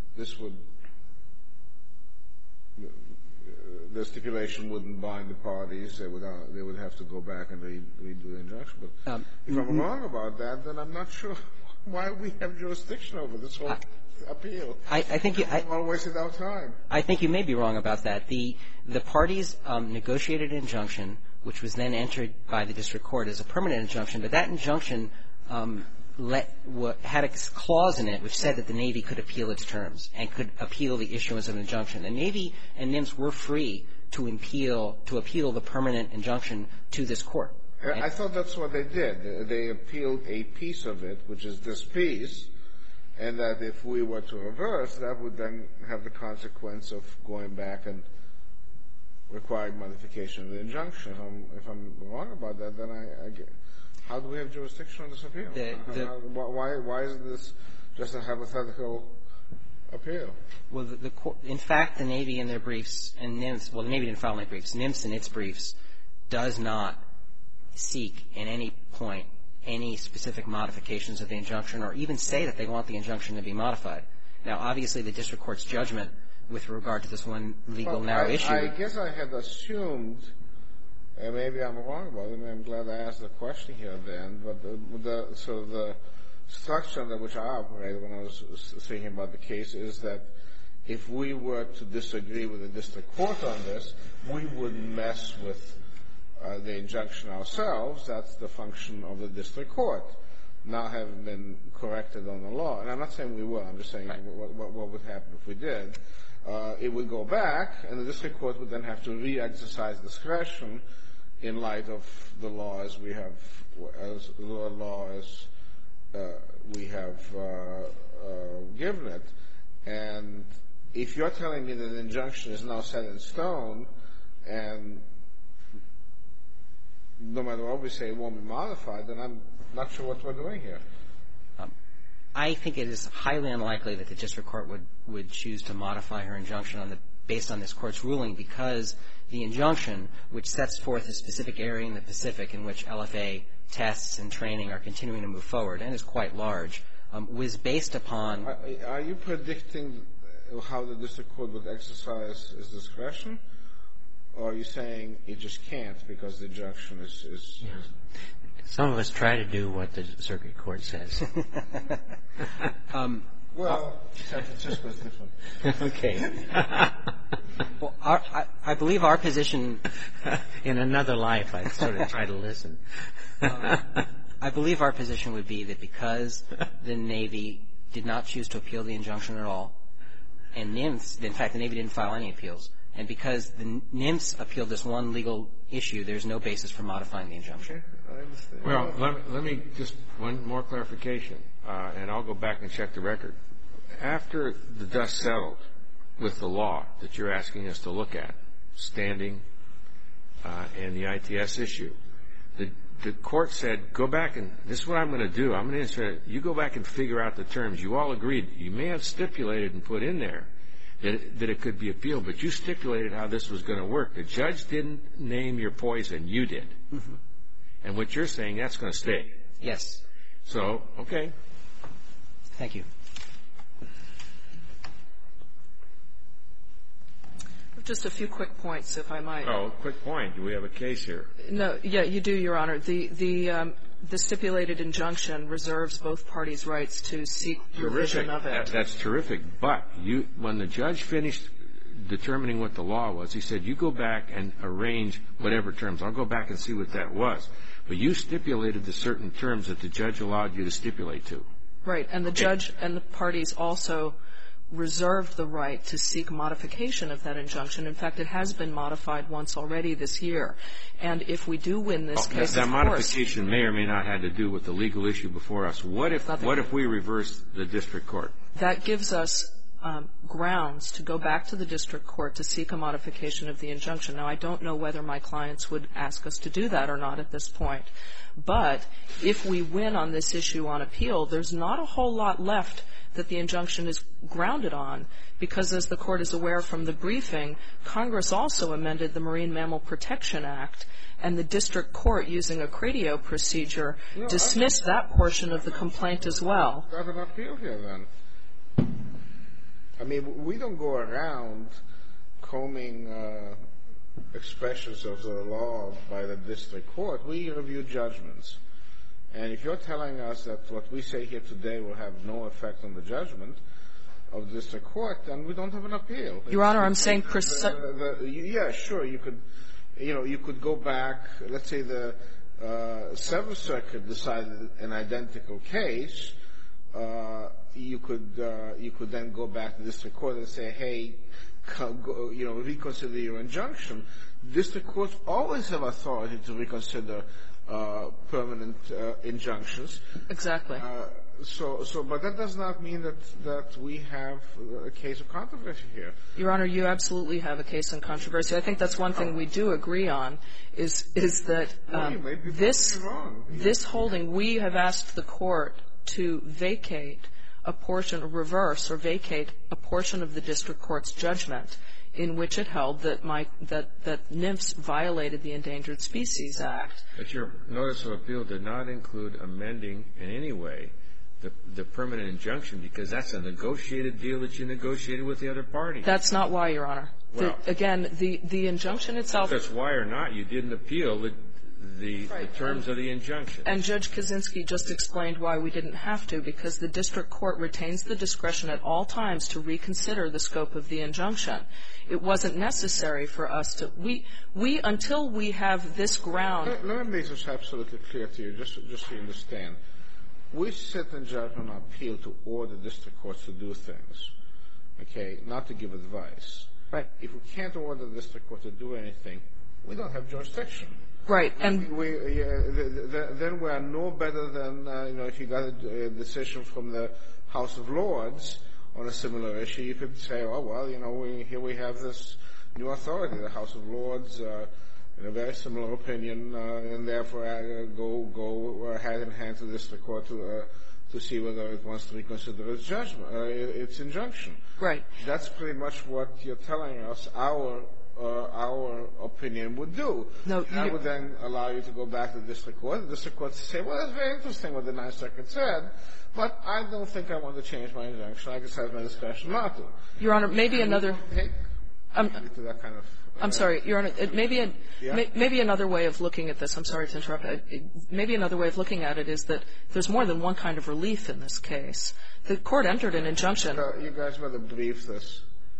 the stipulation wouldn't bind the parties. They would have to go back and redo the injunction. But if I'm wrong about that, then I'm not sure why we have jurisdiction over this whole appeal. I think I'll waste our time. I think you may be wrong about that. The parties negotiated an injunction, which was then entered by the district court as a permanent injunction. But that injunction had a clause in it which said that the Navy could appeal its terms and could appeal the issuance of an injunction. The Navy and NIMS were free to appeal the permanent injunction to this court. I thought that's what they did. They appealed a piece of it, which is this piece, and that if we were to reverse, that would then have the consequence of going back and requiring modification of the injunction. If I'm wrong about that, then how do we have jurisdiction on this appeal? Why isn't this just a hypothetical appeal? Well, in fact, the Navy in their briefs and NIMS, well, the Navy didn't file any briefs. NIMS in its briefs does not seek in any point any specific modifications of the injunction or even say that they want the injunction to be modified. Now, obviously, the district court's judgment with regard to this one legal narrow issue. I guess I had assumed, and maybe I'm wrong about it, and I'm glad I asked the question here then, but the structure under which I operated when I was thinking about the case is that if we were to disagree with the district court on this, we would mess with the injunction ourselves. That's the function of the district court, now having been corrected on the law. And I'm not saying we will. I'm just saying what would happen if we did. It would go back, and the district court would then have to re-exercise discretion in light of the law as we have, we have given it. And if you're telling me that the injunction is now set in stone, and no matter what we say it won't be modified, then I'm not sure what we're doing here. I think it is highly unlikely that the district court would choose to modify her injunction based on this court's ruling, because the injunction, which sets forth a specific area in the Pacific in which LFA tests and training are continuing to move forward and is quite large, was based upon... Are you predicting how the district court would exercise its discretion? Or are you saying it just can't because the injunction is... Yeah. Some of us try to do what the circuit court says. Well, San Francisco is different. Okay. Well, I believe our position... In another life, I'd sort of try to listen. I believe our position would be that because the Navy did not choose to appeal the injunction at all, and NIMS, in fact, the Navy didn't file any appeals, and because the NIMS appealed this one legal issue, there's no basis for modifying the injunction. I understand. Well, let me just one more clarification, and I'll go back and check the record. After the dust settled with the law that you're asking us to look at, standing and the ITS issue, the court said, go back and this is what I'm going to do. I'm going to answer it. You go back and figure out the terms. You all agreed. You may have stipulated and put in there that it could be appealed, but you stipulated how this was going to work. The judge didn't name your poison. You did. Mm-hmm. And what you're saying, that's going to stay. Yes. So, okay. Thank you. Just a few quick points, if I might. Oh, quick point. Do we have a case here? No. Yeah, you do, Your Honor. The stipulated injunction reserves both parties' rights to seek revision of it. That's terrific. But when the judge finished determining what the law was, he said, you go back and arrange whatever terms. I'll go back and see what that was. But you stipulated the certain terms that the judge allowed you to stipulate to. Right. And the judge and the parties also reserved the right to seek modification of that injunction. In fact, it has been modified once already this year. And if we do win this case, that of course, modification may or may not have to do with the legal issue before us. What if we reverse the district court? That gives us grounds to go back to the district court to seek a modification of the injunction. Now, I don't know whether my clients would ask us to do that or not at this point. But if we win on this issue on appeal, there's not a whole lot left that the injunction is grounded on, because as the Court is aware from the briefing, Congress also amended the Marine Mammal Protection Act, and the district court, using a Cradio procedure, dismissed that portion of the complaint as well. Got an appeal here, then. I mean, we don't go around combing expressions of the law by the district court. We review judgments. And if you're telling us that what we say here today will have no effect on the judgment of the district court, then we don't have an appeal. Your Honor, I'm saying yeah, sure. You could go back. Let's say the Seventh Circuit decided an identical case. You could then go back to the district court and say, hey, reconsider your injunction. District courts always have authority to reconsider permanent injunctions. Exactly. But that does not mean that we have a case of controversy here. Your Honor, you absolutely have a case in controversy. I think that's one thing we do agree on is that this holding, we have asked the court to vacate a portion, reverse or vacate a portion of the district court's judgment in which it held that NIMS violated the Endangered Species Act. But your notice of appeal did not include amending in any way the permanent injunction, because that's a negotiated deal that you negotiated with the other party. That's not why, Your Honor. Well, Again, the injunction itself. If that's why or not, you didn't appeal the terms of the injunction. And Judge Kaczynski just explained why we didn't have to, because the district court retains the discretion at all times to reconsider the scope of the injunction. It wasn't necessary for us to until we have this ground. Let me make this absolutely clear to you, just so you understand. We sit in judgment on appeal to order district courts to do things, okay, not to give advice. Right. If we can't order the district court to do anything, we don't have jurisdiction. Right. And then we are no better than, if you got a decision from the House of Lords on a similar issue, you could say, oh, well, here we have this new authority, the House of Lords, in a very similar opinion, and therefore go hand in hand to the district court to see whether it wants to reconsider its judgment, its injunction. right. That's pretty much what you're telling us our opinion would do. No, that would then allow you to go back to the district court. The district court to say, well, that's very interesting what the Ninth Circuit said, but I don't think I want to change my injunction. I guess I have my discretion not to. Your Honor, maybe another. To that kind of. I'm sorry, Your Honor. Maybe another way of looking at this. I'm sorry to interrupt. Maybe another way of looking at it is that there's more than one kind of relief in this case. The court entered an injunction. You guys better brief this.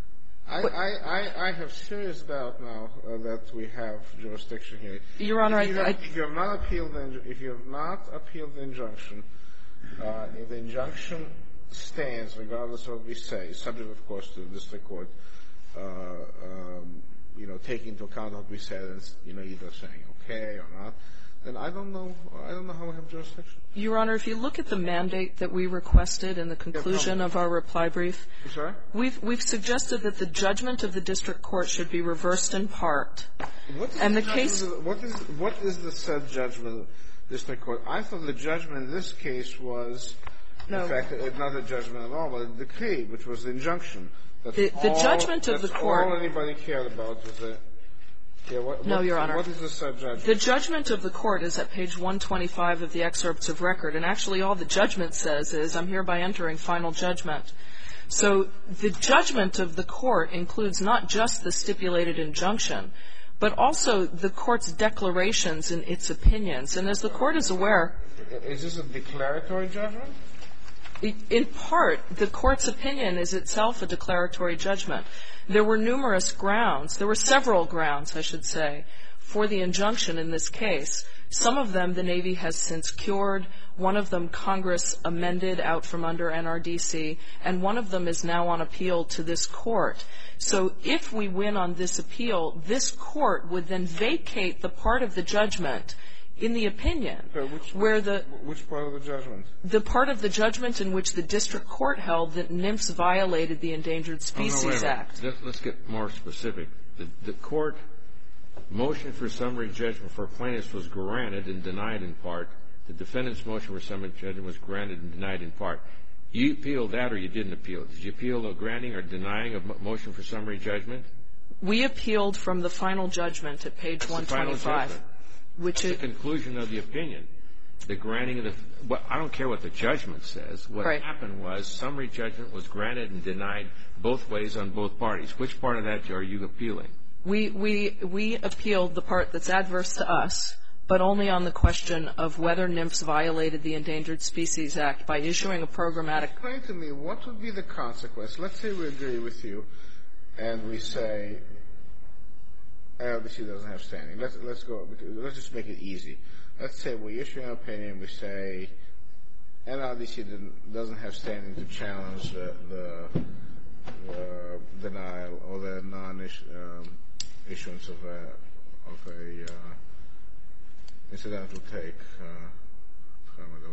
I have serious doubt now that we have jurisdiction here. Your Honor, if you have not appealed the injunction, if the injunction stands, regardless of what we say, subject, of course, to the district court, taking into account what we said, and either saying okay or not, then I don't know how we have jurisdiction. Your Honor, if you look at the mandate that we requested in the conclusion of our reply brief, I'm sorry? We've suggested that the judgment of the district court should be reversed in part. What is the said judgment of the district court? I thought the judgment in this case was, in fact, not a judgment at all, but a decree, which was the injunction. The judgment of the court. All anybody cared about was the. No, Your Honor. What is the said judgment? The judgment of the court is at page 125 of the excerpts of record, and actually all the judgment says is, I'm hereby entering final judgment. So the judgment of the court includes not just the stipulated injunction, but also the court's declarations and its opinions. And as the court is aware. Is this a declaratory judgment? In part, the court's opinion is itself a declaratory judgment. There were numerous grounds. There were several grounds, I should say, for the injunction in this case. Some of them the Navy has since cured. One of them Congress amended out from under NRDC. And one of them is now on appeal to this court. So if we win on this appeal, this court would then vacate the part of the judgment in the opinion which part of the judgment? The part of the judgment in which the district court held that NIMS violated the Endangered Species Act. Let's get more specific. The court motion for summary judgment for plaintiffs was granted and denied in part. The defendant's motion for summary judgment was granted and denied in part. You appealed that or you didn't appeal? Did you appeal the granting or denying of motion for summary judgment? We appealed from the final judgment at page 125. Which is the conclusion of the opinion. The granting of the I don't care what the judgment says. What happened was summary judgment was granted and denied both ways on both parties. Which part of that are you appealing? We appealed the part that's adverse to us, but only on the question of whether NIMS violated the Endangered Species Act by issuing a programmatic. Explain to me what would be the consequence. Let's say we agree with you, and we say. NRDC doesn't have standing. Let's just make it easy. Let's say we issue an opinion. We say NRDC doesn't have standing to challenge the denial or the non-issuance of a incidental take permit,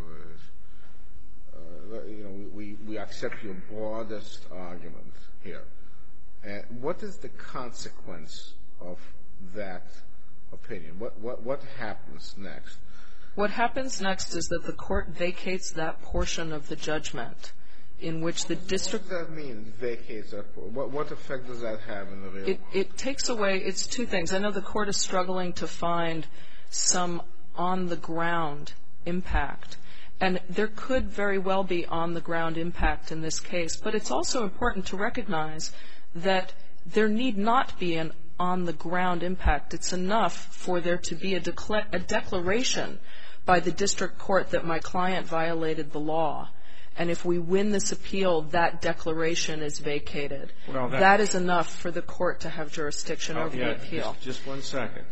whatever it is. We accept your broadest argument here. What is the consequence of that opinion? What happens next? What happens next is that the court vacates that portion of the judgment in which the district... What does that mean, vacates that? What effect does that have in the real... It takes away... It's two things. I know the court is struggling to find some on-the-ground impact. And there could very well be on-the-ground impact in this case. But it's also important to recognize that there need not be an on-the-ground impact. It's enough for there to be a declaration by the district court that my client violated the law. And if we win this appeal, that declaration is vacated. Well, that is enough for the court to have jurisdiction over the appeal. Just 1 second.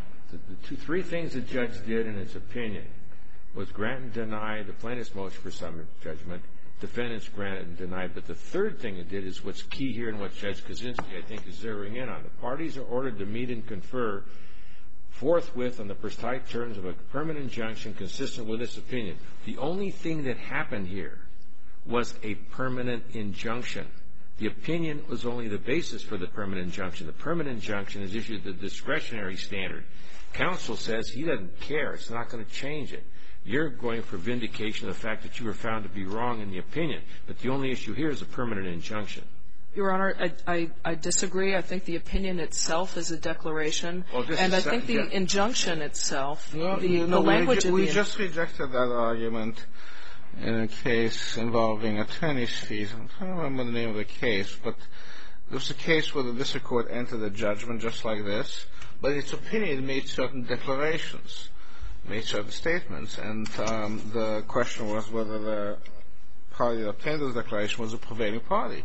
The three things the judge did in its opinion was grant and deny the plaintiff's motion for summary judgment, defendants granted and denied. But the third thing it did is what's key here and what Judge Kaczynski, I think, is zeroing in on. The parties are ordered to meet and confer forthwith on the precise terms of a permanent injunction consistent with this opinion. The only thing that happened here was a permanent injunction. The opinion was only the basis for the permanent injunction. The permanent injunction is issued the discretionary standard. Counsel says he doesn't care. It's not going to change it. You're going for vindication of the fact that you were found to be wrong in the opinion. But the only issue here is a permanent injunction. Your Honor, I disagree. I think the opinion itself is a declaration. And I think the injunction itself, the language of the... We just rejected that argument in a case involving attorney's fees. I don't remember the name of the case, but there was a case where the district court entered a judgment just like this, but its opinion made certain declarations, made certain statements, and the question was whether the party that obtained this declaration was a prevailing party.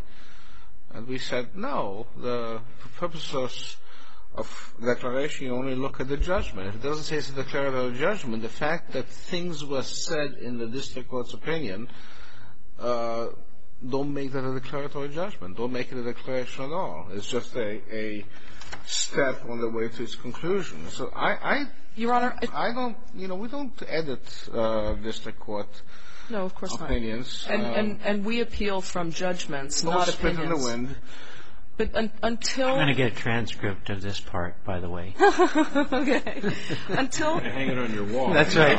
And we said, no, for purposes of declaration, you only look at the judgment. If it doesn't say it's a declaratory judgment, the fact that things were said in the district court's opinion don't make that a declaratory judgment. Don't make it a declaration at all. It's just a step on the way to its conclusion. So Your Honor, we don't edit district court no, of course opinions. Not. And we appeal from judgments, not opinions. Spit in the wind. But until... I'm going to get a transcript of this part, by the way. Okay. Until... Hang it on your wall. That's right.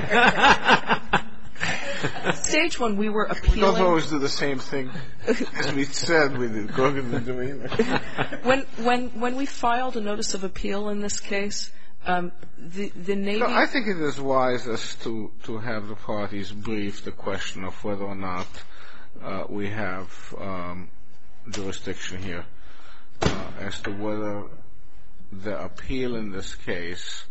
At stage one, we were appealing... We don't always do the same thing as we said we did. When we filed a notice of appeal in this case, the Navy... No, I think it is wisest to have the parties brief the question of whether or not we have jurisdiction here as to whether the appeal in this case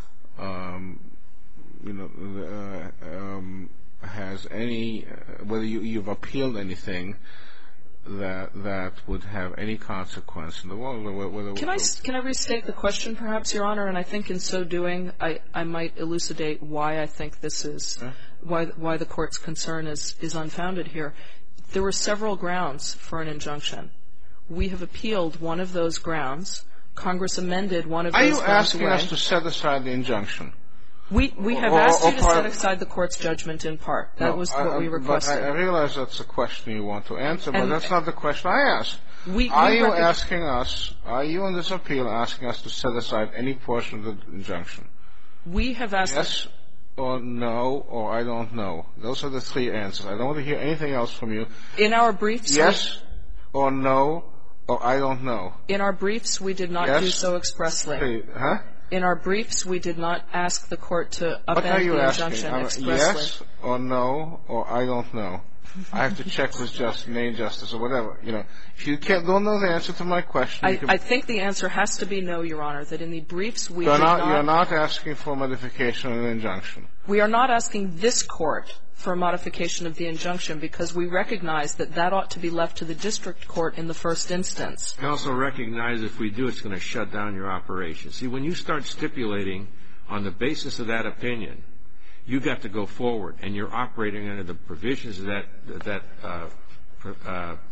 has any, whether you've appealed anything that would have any consequence in the world. Can I restate the question, perhaps, Your Honor? And I think in so doing, I might elucidate why I think this is, why the Court's concern is unfounded here. There were several grounds for an injunction. We have appealed one of those grounds. Congress amended one of those grounds. Are you asking us to set aside the injunction? We have asked you to set aside the Court's judgment in part. That was what we requested. But I realize that's a question you want to answer, but that's not the question I asked. Are you in this appeal asking us to set aside any portion of the injunction? We have asked... Yes or no, or I don't know. Those are the three answers. I don't want to hear anything else from you. In our briefs... Yes or no, or I don't know. In our briefs, we did not do so expressly. Huh? In our briefs, we did not ask the Court to upend the injunction expressly. Yes or no, or I don't know. I have to check with main justice or whatever. If you don't know the answer to my question... I think the answer has to be no, Your Honor, that in the briefs we did not... You're not asking for modification of an injunction. We are not asking this Court for a modification of the injunction because we recognize that that ought to be left to the district court in the first instance. We also recognize if we do, it's going to shut down your operation. See, when you start stipulating on the basis of that opinion, you got to go forward, and you're operating under the provisions of that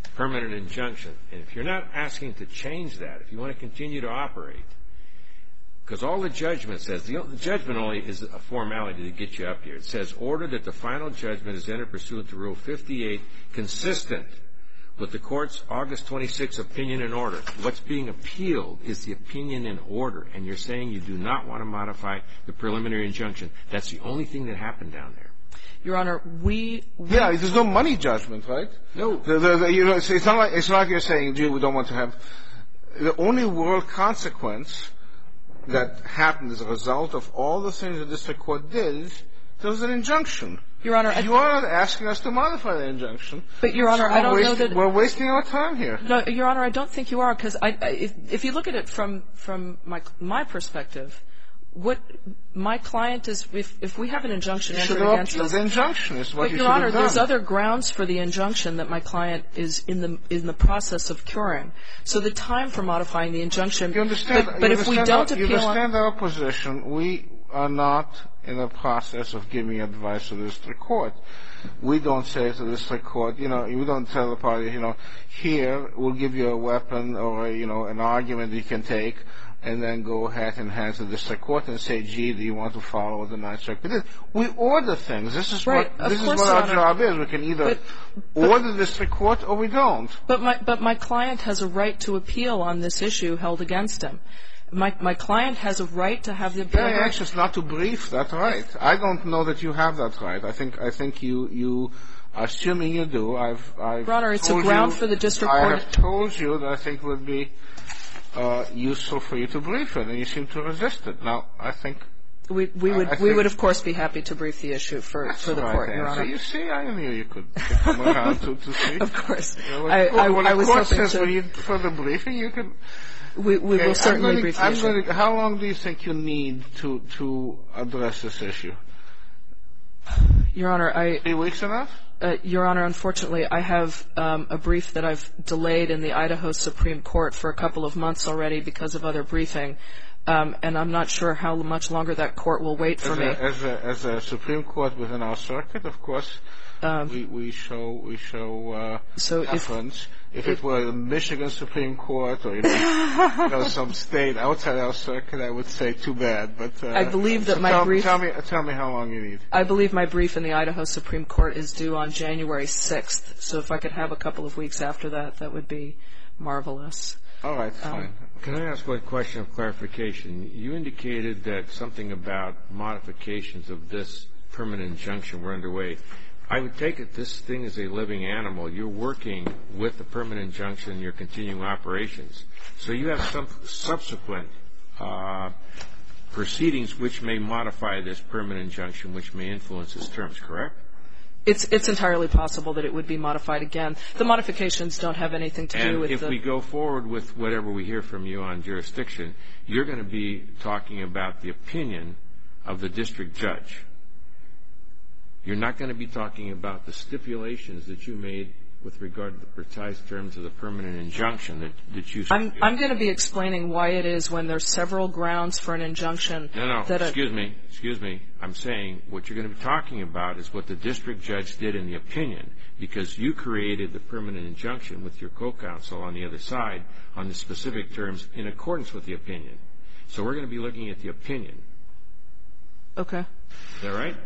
permanent injunction. And if you're not asking to change that, if you want to continue to operate, because all the judgment says, the judgment only is a formality to get you up here. It says, order that the final judgment is entered pursuant to Rule 58, consistent with the court's August 26 opinion and order. What's being appealed is the opinion and order, and you're saying you do not want to modify the preliminary injunction. That's the only thing that happened down there. Your Honor, Yeah, there's no money judgment, right? No. It's not like you're saying, gee, we don't want to have... The only world consequence that happened as a result of all the things the district court did, there was an injunction. Your Honor, you are not asking us to modify the injunction. But, Your Honor, I don't know that... We're wasting our time here. No, Your Honor, I don't think you are, because if you look at it from my perspective, what my client is, if we have an injunction entered against us... The injunction is what you should have done. But, Your Honor, there's other grounds for the injunction that my client is in the process of curing. So the time for modifying the injunction... You understand, but if we don't appeal... You understand our position. We are not in the process of giving advice to the district court. We don't say to the district court, we don't tell the party, here, we'll give you a weapon or, an argument you can take, and then go ahead and hand to the district court and say, gee, do you want to follow what the Ninth Circuit did? We order things. This is what our job is. We can either order the district court or we don't. But my client has a right to appeal on this issue held against him. My client has a right to have the appeal. Very anxious not to brief that right. I don't know that you have that right. I think you assuming you do. Your Honor, it's a ground for the district court. I have told you that I think would be useful for you to brief it, and you seem to resist it. Now, I think we would of course be happy to brief the issue for the court, Your Honor. You see, I knew you could come around to see. Of course. I was hoping to. When you further briefing, you can. We will certainly brief the issue. How long do you think you need to address this issue? Your Honor, 3 weeks enough? Your Honor, unfortunately, I have a brief that I've delayed in the Idaho Supreme Court for a couple of months already because of other briefing, and I'm not sure how much longer that court will wait for me. As a Supreme Court within our circuit, of course, we show deference. If it were the Michigan Supreme Court or some state outside our circuit, I would say too bad. But I believe that my brief. Tell me how long you need. I believe my brief in the Idaho Supreme Court is due on January 6th. So if I could have a couple of weeks after that, that would be marvelous. All right, fine. Can I ask one question of clarification? You indicated that something about modifications of this permanent injunction were underway. I would take it this thing is a living animal. You're working with the permanent injunction in your continuing operations. So you have some subsequent proceedings which may modify this permanent injunction, which may influence its terms, correct? It's entirely possible that it would be modified again. The modifications don't have anything to do with if we go forward with whatever we hear from you on jurisdiction, you're going to be talking about the opinion of the district judge. You're not going to be talking about the stipulations that you made with regard to the precise terms of the permanent injunction that you... I'm going to be explaining why it is when there's several grounds for an injunction... No, excuse me. I'm saying what you're going to be talking about is what the district judge did in the opinion, because you created the permanent injunction with your co-counsel on the other side on the specific terms in accordance with the opinion. So we're going to be looking at the opinion. Okay. Is that right?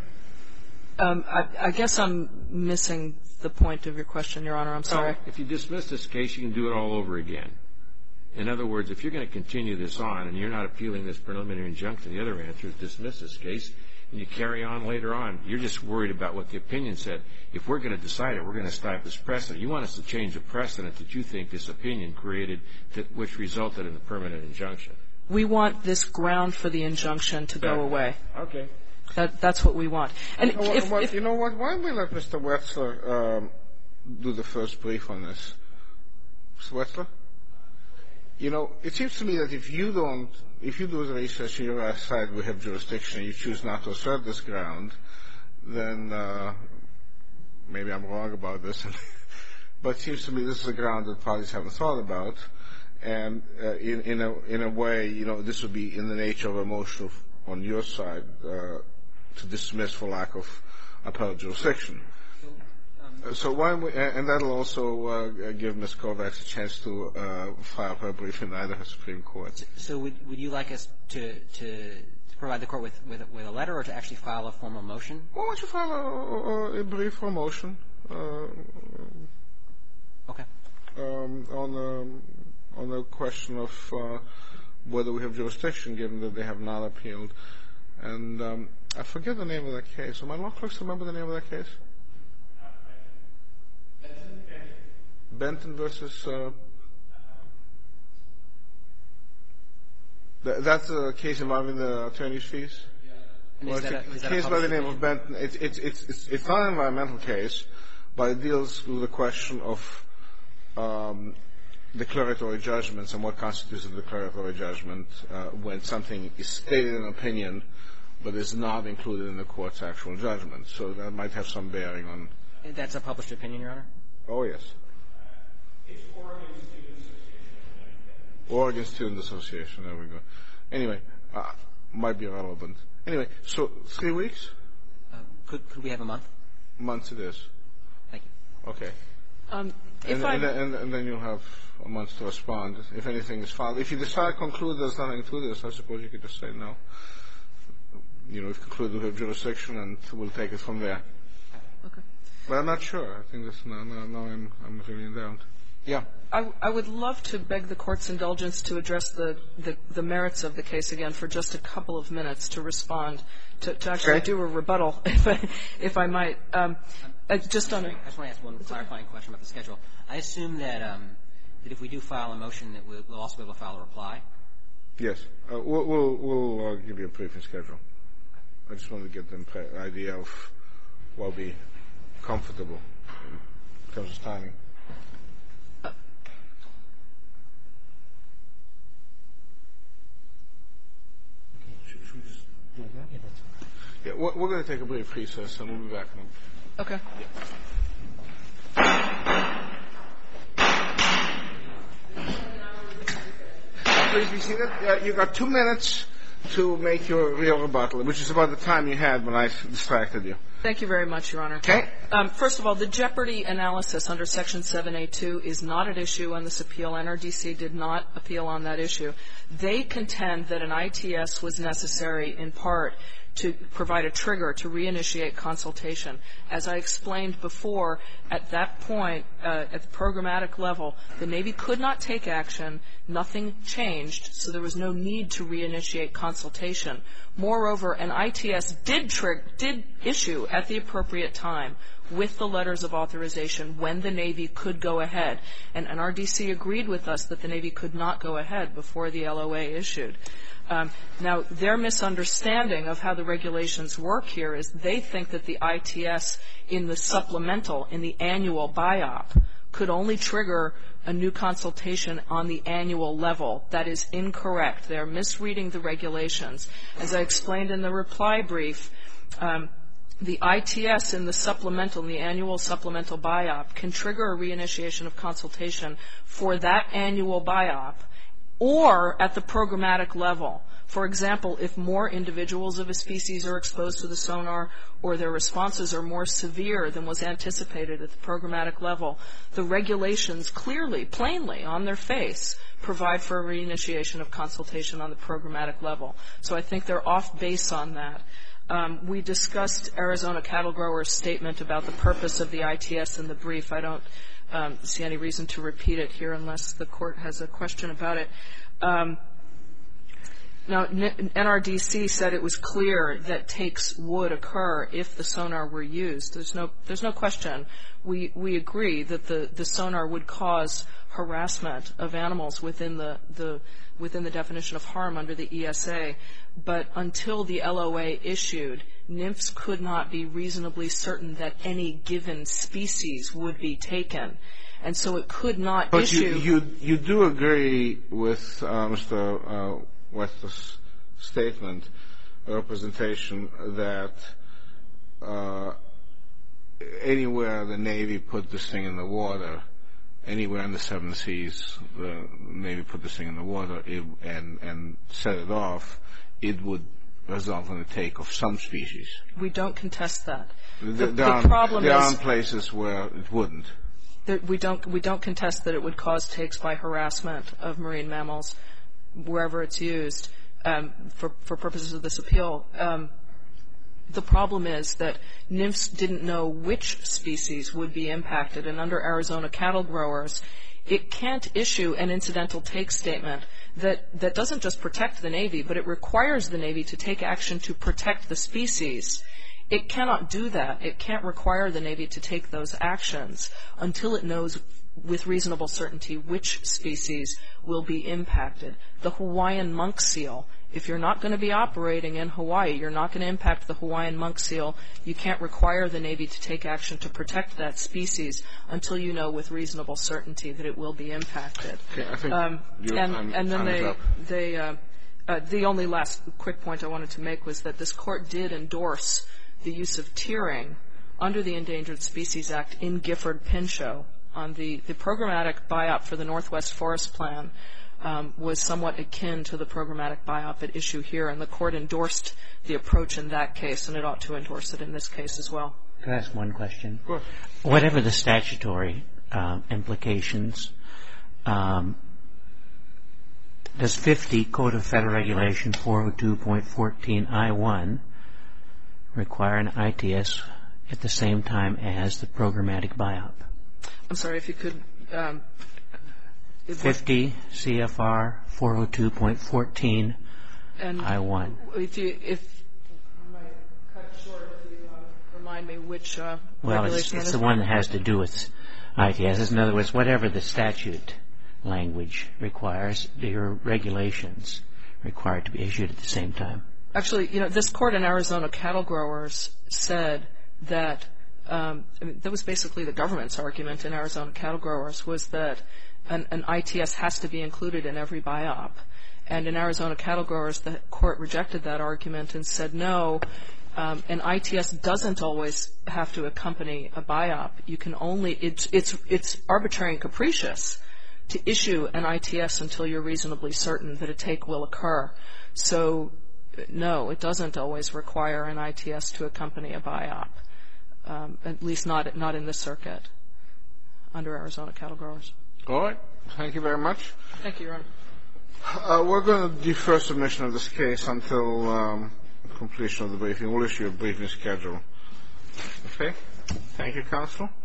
I guess I'm missing the point of your question, Your Honor. I'm sorry. If you dismiss this case, you can do it all over again. In other words, if you're going to continue this on and you're not appealing this preliminary injunction, the other answer is dismiss this case and you carry on later on. You're just worried about what the opinion said. If we're going to decide it, we're going to stop this precedent. You want us to change the precedent that you think this opinion created, which resulted in the permanent injunction. We want this ground for the injunction to go away. Okay. That's what we want. And you know what? Why don't we let Mr. Wetzler do the first brief on this? Mr. Wetzler? It seems to me that if you do the research and you decide we have jurisdiction and you choose not to assert this ground, then maybe I'm wrong about this. But it seems to me this is a ground that parties haven't thought about. And in a way, this would be in the nature of a motion on your side to dismiss for lack of appellate jurisdiction. So, So why don't we, and that'll also give Ms. Kovacs a chance to file her brief in Idaho Supreme Court. So would you like us to provide the court with a letter or to actually file a formal motion? Why don't you file a brief or motion? Okay. On the question of whether we have jurisdiction, given that they have not appealed. And I forget the name of that case. Are my law clerks remember the name of that case? Benton versus... that's a case involving the attorney's fees? Yeah. Well, it's a case by the name of Benton. It's not an environmental case, but it deals with the question of declaratory judgments and what constitutes a declaratory judgment when something is stated in an opinion but is not included in the court's actual judgment. So that might have some bearing on... That's a published opinion, Your Honor? Oh, yes. It's Oregon Student Association. Oregon Student Association, there we go. Anyway, might be relevant. Anyway, so 3 weeks? Could we have a month? Months it is. Thank you. Okay. And then you'll have a month to respond if anything is filed. If you decide to conclude there's nothing to this, I suppose you could just say no. You know, if conclude we have jurisdiction, and we'll take it from there. Okay. But I'm not sure. I think that's now I'm really in doubt. Yeah. I would love to beg the Court's indulgence to address the merits of the case again for just a couple of minutes to respond, to actually do a rebuttal, if I might. Just on a... I just want to ask one clarifying question about the schedule. I assume that if we do file a motion that we'll also be able to file a reply? Yes. We'll give you a briefing schedule. I just wanted to get the idea of what will be comfortable in terms of timing. Should we just do it now? Yeah, that's fine. Yeah, we're going to take a brief recess, and we'll be back. Okay. Please be seated. You've got 2 minutes to make your real rebuttal, which is about the time you had when I distracted you. Thank you very much, Your Honor. Okay. First of all, the jeopardy analysis under Section 7A2 is not at issue on this appeal. NRDC did not appeal on that issue. They contend that an ITS was necessary in part to provide a trigger to reinitiate consultation. As I explained before, at that point, at the programmatic level, the Navy could not take action. Nothing changed, so there was no need to reinitiate consultation. Moreover, an ITS did issue at the appropriate time with the letters of authorization when the Navy could go ahead. And NRDC agreed with us that the Navy could not go ahead before the LOA issued. Now, their misunderstanding of how the regulations work here is they think that the ITS in the supplemental, in the annual BIOP, could only trigger a new consultation on the annual level. That is incorrect. They're misreading the regulations. As I explained in the reply brief, the ITS in the supplemental, in the annual supplemental BIOP, can trigger a reinitiation of consultation for that annual BIOP or at the programmatic level. For example, if more individuals of a species are exposed to the sonar or their responses are more severe than was anticipated at the programmatic level, the regulations clearly, plainly, on their face, provide for a reinitiation of consultation on the programmatic level. So I think they're off base on that. We discussed Arizona cattle growers' statement about the purpose of the ITS in the brief. I don't see any reason to repeat it here unless the Court has a question about it. Now, NRDC said it was clear that takes would occur if the sonar were used. There's no question. We agree that the sonar would cause harassment of animals within the definition of harm under the ESA. But until the LOA issued, NIMFs could not be reasonably certain that any given species would be taken. And so it could not issue. But you do agree with Mr. West's statement, representation, that anywhere the Navy put this thing in the water, anywhere in the 7 seas, the Navy put this thing in the water and set it off, it would result in a take of some species. We don't contest that. There are places where it wouldn't. We don't contest that it would cause takes by harassment of marine mammals wherever it's used for purposes of this appeal. The problem is that NIMS didn't know which species would be impacted, and under Arizona cattle growers, it can't issue an incidental take statement that doesn't just protect the Navy, but it requires the Navy to take action to protect the species. It cannot do that. It can't require the Navy to take those actions until it knows with reasonable certainty which species will be impacted. The Hawaiian monk seal, if you're not going to be operating in Hawaii, you're not going to impact the Hawaiian monk seal, you can't require the Navy to take action to protect that species until you know with reasonable certainty that it will be impacted. Okay, I think the only last quick point I wanted to make was that this court did endorse the use of tiering under the Endangered Species Act in Gifford-Pinchot on the programmatic BIOP for the Northwest Forest Plan was somewhat akin to the programmatic BIOP at issue here, and the court endorsed the approach in that case, and it ought to endorse it in this case as well. Can I ask one question? Of course. Whatever the statutory implications, does 50 Code of Federal Regulation 402.14 require an ITS at the same time as the programmatic BIOP? I'm sorry, if you could... 50 CFR 402.14 I-1. If I might cut short, if you remind me which regulation it's the one that has to do with ITS. In other words, whatever the statute language requires, your regulations required to be issued at the same time. Actually, this court in Arizona cattle growers said that that was basically the government's argument in Arizona cattle growers, was that an ITS has to be included in every BIOP. And in Arizona cattle growers, the court rejected that argument and said, no, an ITS doesn't always have to accompany a BIOP. You can only, it's arbitrary and capricious to issue an ITS until you're reasonably certain that a take will occur. So, no, it doesn't always require an ITS to accompany a BIOP, at least not in this circuit under Arizona cattle growers. All right. Thank you very much. Thank you, Your Honor. We're going to defer submission of this case until completion of the briefing. We'll issue a briefing schedule. Okay? Thank you, counsel.